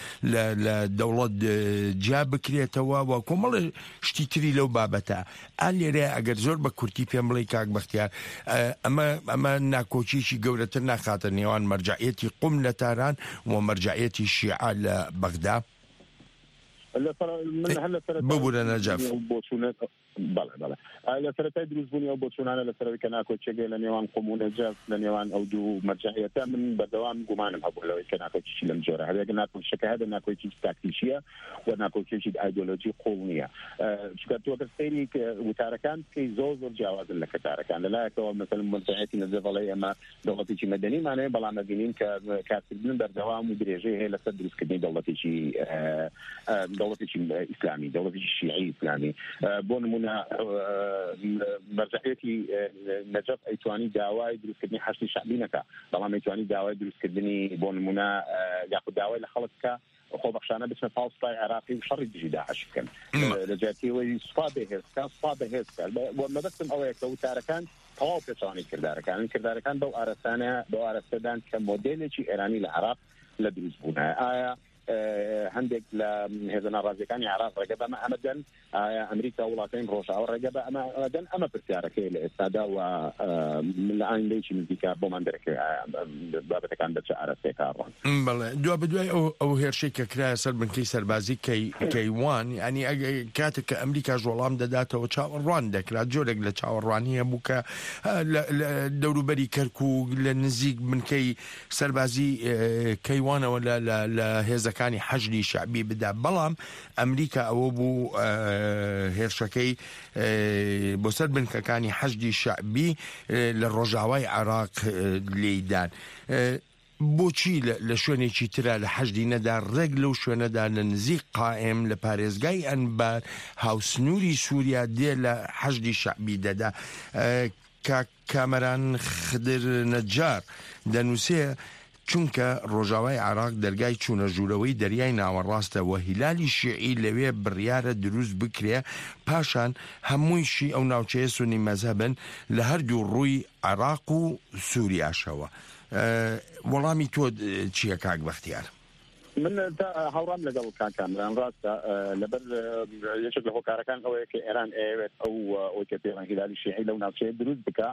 لە دەوڵەت جیا بکرێتەوە و کۆمەڵ شتی تری لەو بابەتە ئالێرە ئەگەر زۆر بە کورتی پێم بڵێ کاک بەختیار ئەمە ناکۆچیشی گەورەتر ناخاتە نێوان مەرجعیەتی قوم لە تاران و مەرجعیەتی شیعە لە بەغدا ببوورە نەجەف بەڵێ لە سەرەتای دروستبوونی ئەو بۆچوونانە لەسەرەوەی کە ناکۆچێگە لە نێوان قۆمونەجات لە نێوان ئەو دوو مەرجەعیەتە من بەردەوام گومانم هەبوو لەوەی کە ناکۆچی لەم جۆرە هەرێک ناکۆچەکە هەبێت ناکۆچی تاکتیکیە و ناکۆچێکی ئایدۆلۆژی قوڵ نییە چونکە تۆ ئەگەر سەیری وتارەکان کەی زۆر جیاوازن لە کەتارەکان لەلایەکەوە مەسەڵەن مەرجەعیەتی نەزەڤەڵێ ئێمە دەوڵەتێکی مەدەنیمانەیە بەڵام ئەبینین کە کارکردن بەردەوام و درێژەی هەیە لەسەر دروستکردنی دەوڵەتێکی ئیسلامی دەوڵەتێکی شیعی ئیسلامی بۆ نمونە مەرجەعیەتی نەجەف ئەیتوانی داوای دروستکردنی حەشتی شەعبی نەکا بەڵام ئەیتوانی داوای دروستکردنی بۆ نمونە یاخود داوای لە خەڵک بکە خۆبەخشانە بچنە پاڵسپای عێراقی و شەڕی دژی داعش بکەن لە جاتیەوەی سوپا بەهێزکە مەبەستم ئەوەیە کە وتارەکان تەواو پێچەوانی کردارەکان بەو ئارەستەدان کە مۆدێلێکی ئێرانی لە عێراق لە دروستبوونە ئایا هەندێک لە هێزە ناڕازیەکانی عێراق ڕێگە بەمە ئەمەدەن ئایا ئەمریکا وڵاتەین ڕۆژاوە ڕێگە بە ئەمەدەن ئەمە پرسیارەکەی لە ئێستادا و لە ئایندەیەکی نزیکا بۆمان دەرەکەی بابەتەکان بچە ئارەستەیەکە ڕۆن بەڵێ دوا بەدوای ئەو هێرشەی کە کرایە سەر بنکەی سەربازی کەیوان ینی کاتێک کە ئەمریکا وەڵام دەداتەوە چاوەڕوان دەکرات جۆرێک لە چاوەڕوانیە بوو کە دەوروبەری کەرکووک لە نزیک بنکەی سەربازی کەیوانەوە لە هێزەکانی حەشدی شعبی بدا بەڵام ئەمریکا ئەوە بوو هێرشەکەی بۆ سەر بنکەکانی حەشدی شعبی لە ڕۆژاوای عێراق لێدان بۆچی لە شوێنێکی ترە لە حەشدی نەدا ڕێک لەو شوێنەدا لە نزیک قائم لە پارێزگای ئەنبار هاوسنووری سووریا دێ لە حەشدی شعبی دەدا کامەران خدر نەجار دەنووسێ چونکە ڕۆژاوای عێراق دەرگای چوونە ژوورەوەی دەریای ناوەڕاستەوە هیلالی شیعی لەوێ بڕیارە دروست بکرێ پاشان هەموویشی ئەو ناوچەیە سونی مەذهبن لە هەردوو ڕووی عێراق و سووریاشەوە وەڵامی تۆ چییە کاک بەختیار؟ من هەوڕام لەگەڵ کامران ڕاستە لەبەر یەکێک لە هۆکارەکان ئەوەیە کە ئێران ئەوێت ئەوەی کە پێڵەن هیلالی شیعی لەو ناوچەیە دروست بکە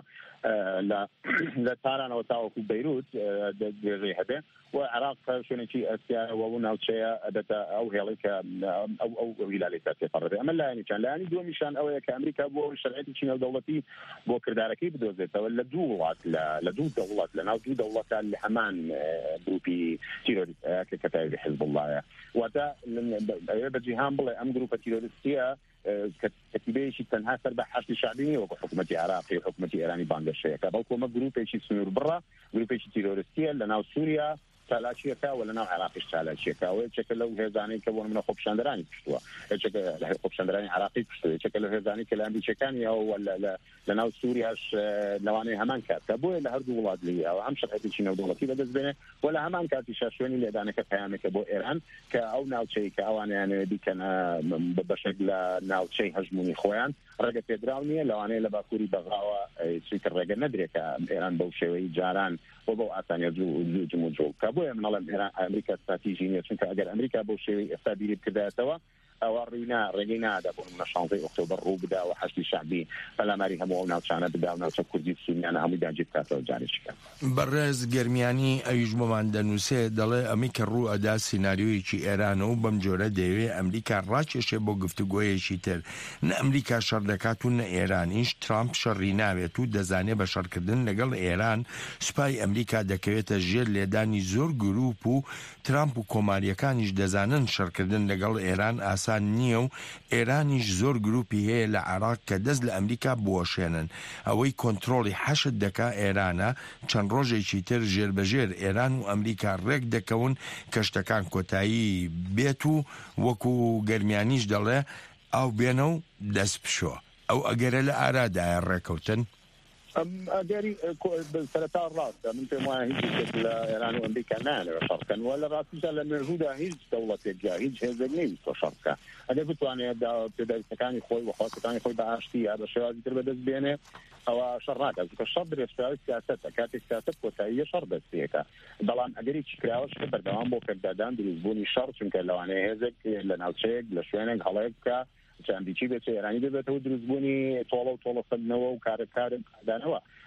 لە تارانەوە تاوەکو بەیروت درێژەی هەبێ و عێراق شوێنێکی ئەسیایەوە و ناوچەیە ئەبێتە ئەو هێڵی کە ئەو هیلالی تێپەڕێت ئەمە لایەنیان لایانی دووەمیشان ئەوەیە کە ئەمریکا بۆ شەرعەتی نێودەوڵەتی بۆ کردارەکەی بدۆزێتەوە لە دوو وڵات لە دوو دەوڵەت لە ناو دوو دەوڵەتان لە هەمان گروپی تیرۆریستەیە کە کەتایبی حزب اللهە واتە ئەوێ بەجیهان بڵێ ئەم گروپە تیرۆریستیە کەتیبەیەکی تەنها سەر بە حەشتی شعبی نیە وەکو حکوومەتی عێراقی حکوومەتی ئێرانی بانگەشەیەەکە بەڵکو ئەمە گروپێکی سنوور بڕە گروپێکی تیرۆریستیە لە ناو سووریا چالاکیەکە و لە ناو عێراقیش چالاکیەکە و یەکێکە لەو هێزانەی کە بۆ منە خۆپیشاندەرانی پشتووە یەکێکە لە خۆپیشاندەرانی عێراقی پشتووە یەکێکە لە هێزانەی کە لە ئەمریکیەکانی ئەوە لە ناو سووریاش لەوانەیە هەمان کاتکە بۆیە لە هەردوو وڵات لێ ئەوە هەم شەرعەتێکی نێودەوڵەتی بەدەست بێنێ و لە هەمان کاتیشا شوێنی لێدانەکە پەیامێکە بۆ ئێران کە ئەو ناوچەی کە ئەوانیانەوێت بیکەنە بەشێک لە ناوچەی هەژمونی خۆیان ڕێگە پێدراو نییە لەوانەیە لە باکووری بەغاوە چیتر ڕێگە نەدرێکە ئێران بەو شێوەی جاران بۆ ئاسانیە جوم و جۆڵکە بۆیە منەڵم ئەمریکا استراتیژی نییە چونکە ئەگەر ئەمریکا بۆ شێوەی ئێستا بیری بکردایەتەوە ئەوە ڕێگەی نادا بۆ منە 16 ئۆکتۆبەر ڕوو بدا و حەشتی شعبی پەلاماری هەموو ئەو ناوچانە بدا و ناوچە کوردی سونیانە هەمووی داگیر بکاتەوە جارێکیکە بەڕێز گەرمیانی ئەویش بۆمان دەنووسێ دەڵێ ئەمی کە ڕوو ئەدا سیناریۆیەکی ئێرانە و بەم جۆرە دەیەوێ ئەمریکا ڕاکێشێ بۆ گفتوگۆیەکی تر نە ئەمریکا شەڕ دەکات و نە ئێرانیش ترامپ شەڕی ناوێت و دەزانێت بە شەڕکردن لەگەڵ ئێران سوپای ئەمریکا دەکەوێتە ژێر لێدانی زۆر گروپ و ترامپ و کۆماریەکانیش دەزانن شەڕکردن لەگەڵ ئێران ئاسان نییە و ئێرانیش زۆر گروپی هەیە لە عێراق کە دەست لە ئەمریکا بوەشێنن ئەوەی کۆنتترۆڵی حەشت دەکا ئێرانە چەند ڕۆژێکی تر ژێربەژێر ئێران و ئەمریکا ڕێک دەکەون کە شتەکان کۆتایی بێت و وەکو گەرمیانیش دەڵێ ئاو بێنە و دەست پشۆ ئەو ئەگەرە لە ئارادایە ڕێکەوتن ئەگەری سەرەتا ڕاستە من پێم وایە هیچ لە ئێران و ئەمریکا نانەوە شەڕکەن وە لە ڕاستیدا لە مێژوودا هیچ دەوڵەتێکیا هیچ هێزێک نەویست تۆ شەڕ بکە ئەگەر بتوانێت پێداویستەکانی خۆی وەخواتەکانی خۆی بە ئاشتی یا بە شێوازی تر بەدەست بێنێ ئەوە شەڕ ناکات چونکە شەڕ درێژراوی سیاسەتە کاتێک سیاسەت کۆتاییە شەڕ دەستپێکە بەڵام ئەگەری چی کراوەش بەردەوام بۆ کرددادان دروستبوونی شەڕ چونکە لەوانەیە هێزێک لە ناوچەیەک لە شوێنێک هەڵەیەک بکە چەندیچی بێت ئێرانی بێتەوە دروستبوونی تۆڵە و تۆڵە سەدنەوە و کارەکارم دانەوە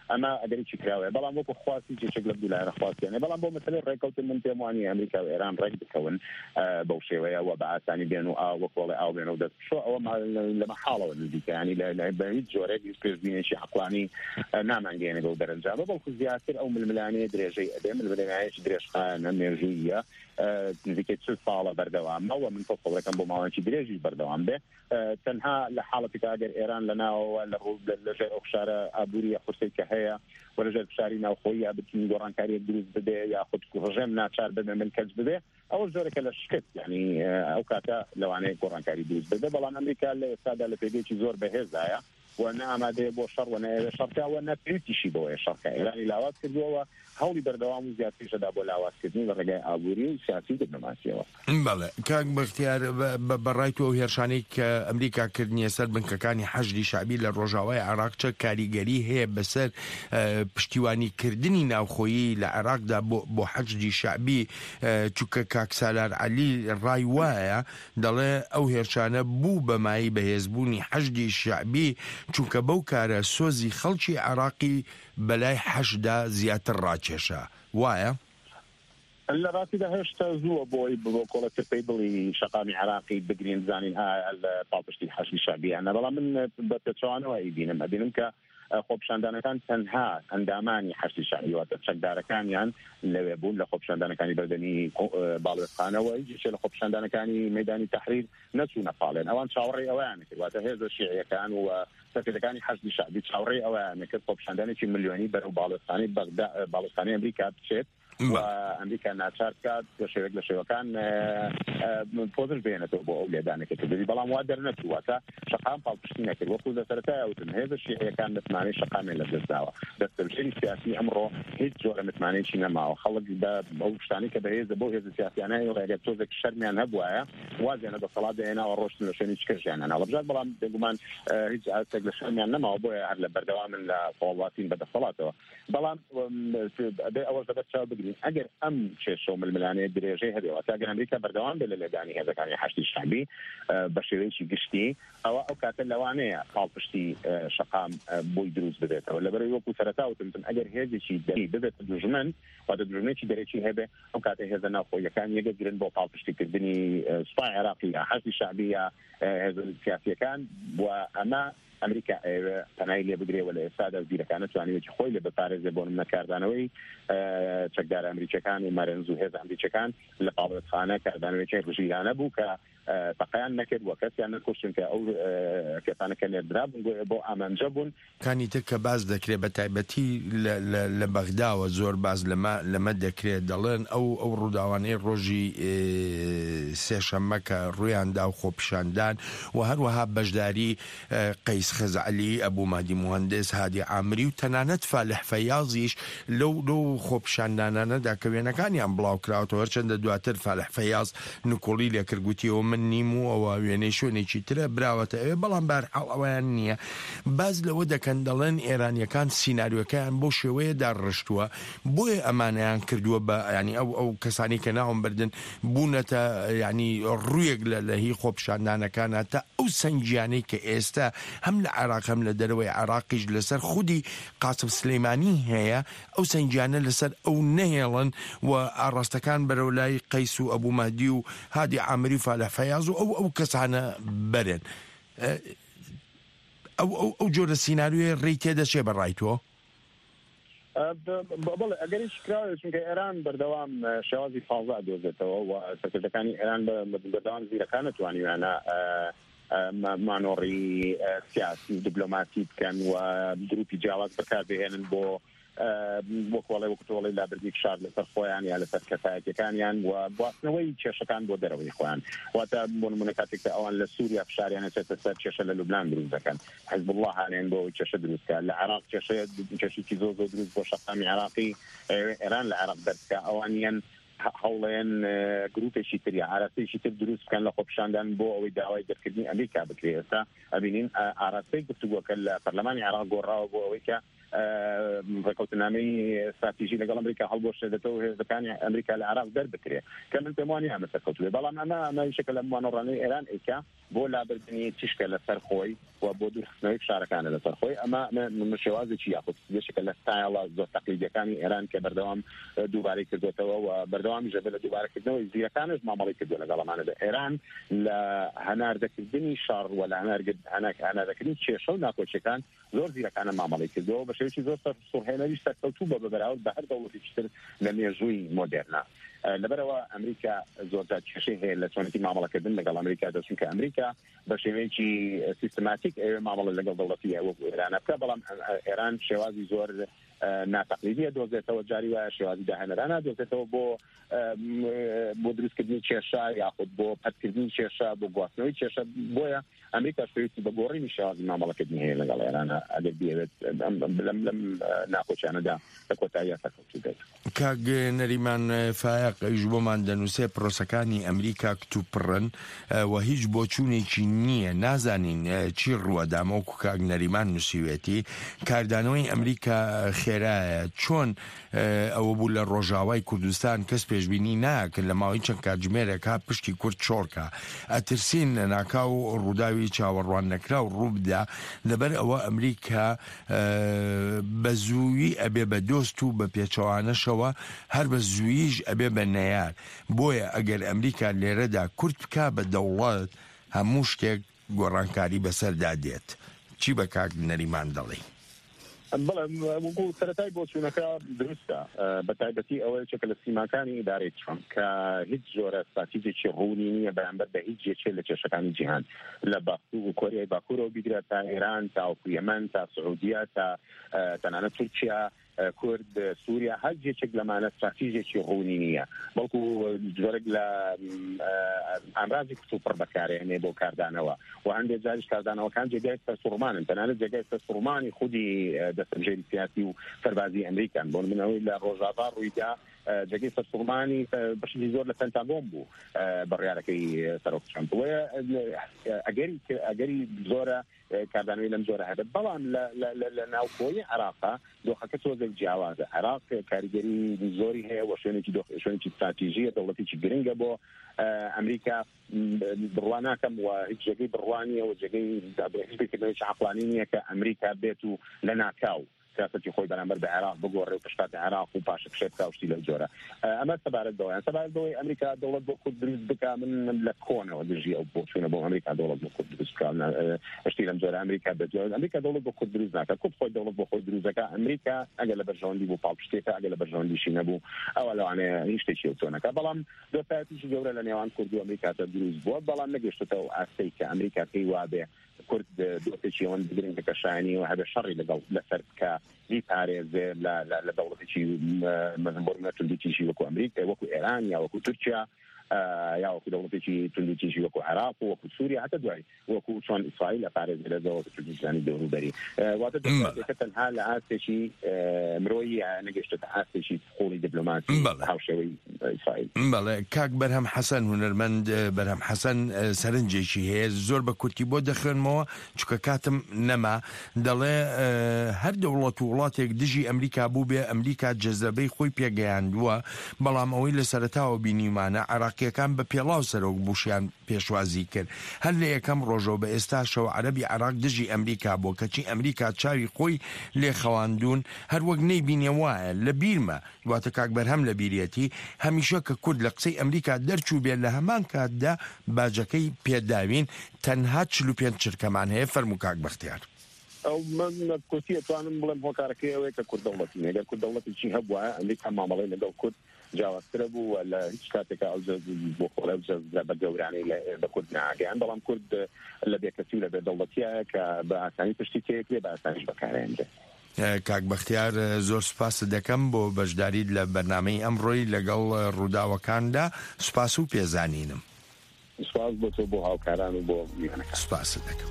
اما ئەگەری چی کراوە بەڵام وەکو خواستی چێک لە دوولایە خواستیانە بەڵام بۆ مەسەلەی ڕێکەوتن من پێم وانی ئەمریکا و ئێران ڕێک بکەون بەو شێوەیە و بە ئاسانی بێن و وەکوڵی ئاو بێن و دەست شۆ ئەوە لە مەحاڵەوە نزیکە ینی بە هیچ جۆرێک پێشبینێکی حەقوانی نامانگەێنێ بەو دەرەنجامە بەڵکو زیاتر ئەو ململانەیە درێژەی ئەدێ ململانایەکی درێژخانە مێژوویە نزیکەی 40 ساڵە بەردەوامەوە من تۆڵەکەم بۆ ماوەیەکی درێژی بەردەوام بێ تەنها لە حاڵەتێکا ئەگەر ئێران لەناوەوە لەژێر ئەو شارە ئابووری قورسەی کە هەیە وەرەژێر فشاری ناوخۆیی بتونی گۆڕانکاریەک دروست بدێ یاخود ڕژێم ناچار ببێ ملکەج بدێ ئەوە زۆرێکە لە شکست یعنی ئەو کاتە لەوانەیە گۆڕانکاری دروست بدە بەڵام ئەمریکا لە ئێستادا لە پێگەیەکی زۆر بەهێزایە وەنە ئامادەیە بۆ شەڕ وەنە شەڕکا وەنە پێویستیشی بۆیە شەڕکە ئێرانی لاواز کردووەوە هەوڵی بەردەوام و زیاتریشەدا بۆ لاوازکردنی لە ڕێگای ئابووری و سیاسی دیپلۆماسیەوە. بەڵێ کاک بەختیار بەڕای تۆ هێرشانەی کە ئەمریکا کردنیە سەر بنکەکانی حەشدی شعبی لە ڕۆژاوای عێراق چه کاریگەری هەیە بەسەر پشتیوانیکردنی ناوخۆیی لە عێراقدا بۆ حەشدی شعبی چونکە کاک سالار عەلی ڕای وایە دەڵێ ئەو هێرشانە بوو بەمایی بەهێزبوونی حەشدی شعبی چونکە بەو کارە سۆزی خەڵکی عێراقی بەلای حەشدا زیاتر ڕاکێشە وایە؟ لە ڕاستیدا هێشتا زووە بۆی بۆ کۆڵەتر پێی بڵی شەقامی عێراقی بگرین زانین لە پاڵپشتی حەشدی شعبیانە بەڵام من بە پێچەوانەوە ئەیبینم ئەبینم کە خۆپیشاندانەکان تەنها ئەندامانی حەشدی شعبی واتە چەکدارەکانیان لەوێ بوون لە خۆپیشاندانەکانی بەردەمی باڵێستخانەوە هیچ لە خۆپیشاندانەکانی مەیدانی تەحریر نەچوونە پاڵێن ئەوان چاوەڕێی ئەویان کرد واتە هێزە شیعیەکان و سەرکردەکانی حەشدی شعبی چاوەڕێی ئەویان کرد خۆپیشاندانێکی ملیۆنی بەرەو باڵێستخانەی ئەمریکا بچێت و ئەمریکا ناچار بکات شێوەیەک لە شێوەکان پۆزش بێنێتەوە بۆ ئەو لێدانێکە کردی بەڵام وا دەرنەچووەتە شەقام پاڵپشتی نەکرد وەکو لە سەرەتایە وتم هێزە شیعیەکان متمانەی شەقامیان لەدەستداوە دەستبژێری سیاسی ئەمڕۆ هیچ جۆرە متمانەیەکی نەماوە خەڵک بەو شتانی کە بەهێزە بۆ هێزە سیاسیانە ڕێگە تۆزێک شەرمیان هەبوایە وازیانە دەسەڵات دێناوە ڕۆشتن لە شوێنی چکەژیانە ناڵەبژات بەڵام بێگومان هیچ ئاستێک لە شەرمیان نەماوە بۆیە هەر لە بەردەوامن لە قۆڵاتین بەدەسەڵاتەوە بەڵام ئەوەش دەبێت چاو بگرین ئەگەر ئەم کێشە و ململانەیە درێژەی هەبێەوە تاگەر ئەمریکا بەردەوام بێت لە لێدانی هێزەکانی حەشدی شعبی بە شێوەیەکی گشتی ئەوە ئەو کاتە لەوانەیە پاڵپشتی شەقام بۆی دروست بدێتەوە لەبەرەوەی وەکو سەرەتاوتم ئەگەر هێزێکی دەری ببێتە دوژمن واتە دوژمنێکی دەرێکی هەبێ ئەو کاتە هێزە ناوخۆیەکان یەکگرن بۆ پاڵپشتیکردنی سوپای عێراقی یا حەشدی شعبی یا هێزە سیاسیەکان و ئەمە ئەمریکا پەنای لێ بگرێەوە لە ئێستادا زیرەکانە توانیوێتی خۆی لە بەپارێزێ بۆ نەکاردانەوەی چەکدار ئەمریکەکان و مەرەنز و هێز ئەمریکەکان لە پاڵێستخانە کاردانەوەیکی ڕژیرانە بوو کە تەقیان نەکرد وە کەسیان نەکوشتن کە ئەو کەسانەکە لێدرا بوون بۆ ئامانجە بوون کانی تر کە باز دەکرێت بە تایبەتی لە بەغداوە زۆر باز لەمە دەکرێت دەڵێن ئەو ڕووداوانەی ڕۆژی سێشەممە کە ڕوویاندا و خۆپیشاندان و هەروەها بەشداری قەیس خەزعەلی ئەبوو مادی موهەندس هادی عامری و تەنانەت فالح فەیازیش لەو خۆپیشاندانانەدا کە وێنەکانیان بڵاو کراوەوە هەرچەندە دواتر فالح فەیاز نکۆڵی لێکرد گوتیەوە من نیم و ئەوە وێنەی شوێنێکی ترە براوەتە ئەوێ بەڵام بەرحاڵ ئەویان نییە باز لەوە دەکەن دەڵێن ئێرانیەکان سیناریۆکەیان بۆ شێوەیەدا ڕشتووە بۆیە ئەمانەیان کردووە بە ینی ئەو کەسانی کە ناوم بردن بوونەتە ینی ڕوویەک لە هی خۆپیشاندانەکانە تا ئەو سەنگیانەی کە ئێستا هەم لە عێراق هەم لە دەرەوەی عێراقیش لەسەر خودی قاسم سلەیمانی هەیە ئەو سەنگیانە لەسەر ئەو نەهێڵن و ئاڕاستەکان بەرەو لای قەیس و ئەبوو مادی و هادی عامری و فالح فەیاز و ئەو کەسانە بەرن ئەو جۆرە سیناریۆی ڕێی تێدەچێ بەڕای تۆ؟ بەڵێ ئەگەریش کراوە چونکە ئێران بەردەوام شێوازی فازا دۆزێتەوە و سەرکردەکانی ئێران بەردەوام زیرەکان توانیوانە مانۆڕی سیاسی و دیپلۆماسی بکەن و گروپی جیاواز بەکاربهێنن بۆ وەکوڵی وەکتۆڵی لابردی فشار لەسەر خۆیان یا لەسەر کەسایەتەکانیان و بواستنەوەی کێشەکان بۆ دەرەوەی خۆیان واتە بۆ نمونە کاتێک کە ئەوان لە سووریا فشاریان ئەچێتە سەر کێشە لە لوبنان دروست دەکەن حزب الله هانێن بۆ کێشە دروستکە لە عێراق کێشێکی زۆر دروست بۆ شەقامی عێراقی ئێران لە عێراق دەرکە ئەوانیان هەوڵێن گروپێکی تر یا ئاراستەیەکی تر دروست بکەن لە خۆپیشاندان بۆ ئەوەی داوای دەرکردنی ئەمریکا بکرێت ئێستا ئەبینین ئاراستەی گفتوگۆکە لە پەرلەمانی عێراق گۆڕاوە بۆ ئەوەی کە ڕێکەوتنامەی استراتیژی لەگەڵ ئەمریکا هەڵبۆشێتەوە هێزەکانی ئەمریکا لە عێراق دەربکرێت کە من پێم وانییە ئەمە سەرکەوتوێ بەڵام ئەمە شکل لە مانۆڕانەی ئێران ئەیکا بۆ لابردنی تیشکە لەسەر خۆی و بۆ دوورخستنەوەی فشارەکانە لەسەر خۆی ئەمە شێوازێکی یاخود یەکێکە لە ستایڵە زۆر تەقلیدیەکانی ئێران کە بەردەوام دووبارەی کردوێتەوە و بەردەوامی ژەبێ لە دووبارەکردنەوەی زیرەکانش مامەڵی کردووە لەگەڵ ئەمانەدا. ئێران لە هەناردەکردنی شەڕ و لە هەناردەکردنی کێشە و ناکۆچیەکان زۆر زیرەکانە مامەڵی کردووە بە شێوەیەکی زۆر سوڕهێنەری سەرکەوتوو بە بەراورد بە هەر دەوڵەتێکی تر لە مێژووی مۆدێرنا. لەبەرەوە ئەمریکا زۆرجار کێشەی هەیە لە چۆنێتی مامەڵەکردن لەگەڵ ئەمریکا دەچونکە ئەمریکا بە شێوەیەکی سیستماتیک ئەوێ مامەڵە لەگەڵ دەوڵەتی وەکو ئێرانە بکە، بەڵام ئێران شێوازی زۆر ناتەقلیدیە دۆزێتەوە، جاری وایە شێوازی داهێنەرانە دۆزێتەوە بۆ دروستکردنی کێشە یاخود بۆ پەتکردنی کێشە بۆ گواستنەوەی کێشە. بۆیە ئەمریکا شێوازی بە گۆڕینی شێوازی مامەڵەکردنی هەیە لەگەڵ ئێرانە ئەگەر بێت لەم ناخۆچیانەدا لە کۆتاییە سەرکەوتوو بێت. کاک نەریمان فایق ئەویش بۆمان دەنووسێ پرۆسەکانی ئەمریکا کتوپڕن و هیچ بۆچوونێکی نییە، نازانین چی ڕووەدامە وەکو کاک نەریمان نووسیوێتی. کاردانەوەی ئەمریکا خێرایە، چۆن ئەوە بوو لە ڕۆژاوای کوردستان کەس پێشبینی ناکرد لە ماوەی چەند کاتژمێرێکا پشتی کورد چۆڵکە ئەترسین لە ناکاو ڕووداوی چاوەڕوان نەکرا و ڕووبدا. لەبەر ئەوە ئەمریکا بە زوویی ئەبێ بە دۆست و بە پێچەوانەشەوە هەر بە زوویش ئەبێ بە نەیار. بۆیە ئەگەر ئەمریکا لێرەدا کورد بکا بە دەوڵەت هەموو شتێک گۆڕانکاری بەسەردا دێت. چی بە کاک نەریمان دەڵێ؟ بەڵێ وەکو سەرەتای بۆچوونەکە دروستە، بە تایبەتی ئەوەی چێکە لە سیماکانی ئیدارەی ترامپ کە هیچ جۆرە استراتیجێکی ڕوونی نییە بەرامبەر بە هیچ یەکێ لە کێشەکانی جیهان، لە کۆریای باکوورەوە بیگرێت تا ئێران تا یەمەن تا سعودیا تا تەنانەت تورکیا کورد سووریا، هەر یەکێک لەمانە استراتیجێکی ڕوونی نییە، بەڵکو جۆرەك لە ئامرازی کتوپڕ بەکارهێنێ بۆ کاردانەوە و هەندێک جاریش کاردانەوەکان جێگای سەرسوڕمانن، تەنانەت جێگای سەرسوڕمانی خودی دەستەبژێری سیاسی و سەربازی ئەمریکان. بۆ نمونەوەی لە ڕۆژاوا ڕوویدا جێگەی سەرسوڕمانی بەشی زۆر لە پێنتاگۆن بوو بڕیارەکەی سەرۆک ترامپ. ئەگەری زۆرە کاردانەوەی لەم جۆرە هەبێت، بەڵام لە ناوخۆیی عێراقا دۆخەکە تۆزێک جیاوازە. عێراق کاریگەری زۆری هەیە و شوێنێکی استراتیژیە دەوڵەتێکی گرنگە بۆ ئەمریکا بڕوا ناکەم و هیچ جێگەی بڕوانیە و جێگەی هیچ عەقلانی نییە کە ئەمریکا بێت و لە ناکاو سیاسەتی خۆی بەرامبەر بە عێراق بگۆڕێ و پشتاتی عێراق و پاشە کشێ بکا وشتی لەو جۆرە. ئەمە سەبارەتەوەی ئەمریکا دەوڵەت بۆ خۆت دروست بکا. من لە کۆنەوە دژی ئەو بۆچوونە بۆ ئەمریکا دەوڵەت بۆ خۆت دروست بکا شتی لەم جۆرە ئەمریکا بێت. ئەمریکا دەوڵەت بۆ خۆت دروست ناکات، کورد خۆی دەوڵەت بۆ خۆی دروست دەکات. ئەمریکا ئەگەر لە بەرژەوەندی بوو پاڵپشتێکە، ئەگەر لە بەرژەوەندیشی نەبوو ئەوە لەوانەیە هیچ شتێکی ئەوتۆنەکە. بەڵام دۆستایەتیشی گەورە لە نێوان کورد و ئەمریکاتە دروست بووە، بەڵام نەگەشتێتەوە ئاستەی کە ئەمریکا پێی وابێ کورد دۆستێکی ئەوەن بگرن کەشانی و هەبێ شەڕی لەگەڵ لەسەر بکە پارێزێ لە دەوڵەتێکی مەزنبۆرمە توندیتیشی وەکو ئەمریکا وەکو ئێران یا وەکو تورکیا یا وەکو دەوڵەتێکی توندیتیشی وەکو عێراق و وەکو سووریا، هەتا دوای وەکو چۆن ئیسرائیل لە پارێزێ لە دەوڵەتە توندیتیشانی دەوروبەری. واتە دەوڵەتێکە تەنها لە ئاستێکی مرۆیی نەگەشتێتە ئاستێکی قوڵی دیپلۆماسی هاوشێوەی ئیسرائیل. بەڵێ کاک بەرهەم حەسەن هونەرمەند بەرهەم حەسەن سەرنجێکی هەیە زۆر بە کورتی بۆ دەخوێنمەوە چونکە کاتم نەما. دەڵێ هەر دەوڵەت و وڵاتێک دژی ئەمریکا بوو بێ ئەمریکا جەزەبەی خۆی پێگەیاندووە، بەڵام ئەوەی لە سەرەتاوە بینیمانە عێراقیەکان بە پێڵاو سەرۆک بوشیان پێشوازی کرد. هەر لە یەکەم ڕۆژەوە بە ئێستاشەوە عەرەبی عێراق دژی ئەمریکا بۆ کەچی ئەمریکا چاوی خۆی لێ خەواندون هەر وەک نەیبینێ وایە لە بیرمە. دواتە کاک بەرهەم لە بیرەتی هەمیشە کە کورد لە قسەی ئەمریکا دەرچوو بێت لە هەمان کاتدا باجەکەی پێداوین. تەنها 45 چرکەمان هەیە. فەرموو کاک بەختیار. ئەو من کورتی ئەتوانم بڵێم هۆکارەکەی ئەوەیە کە کورد دەوڵەتی ئەگەر کورد دەوڵەتێکی هەبووە ئەمریکا مامەڵەی لەگەڵ کورد جیاوازترە بوو لە هیچ کاتێکا ئەو بۆ خۆڵە بە گەورانەی بە کورد ناگەیان، بەڵام کورد لە بێکەسی و لە بێدەوڵەتیایە کە بە ئاسانی پشتی تێکرێ بە ئاسانیش بەکارهێنرێ. کاک بەختیار زۆر سوپاس دەکەم بۆ بەشداریت لە بەرنامەی ئەمڕۆی لەگەڵ ڕووداوەکاندا. سوپاس و پێزانینم. سوپاس بۆ تۆ بۆ هاوکاران و بۆ میوانەکان. سوپاس دەکەم.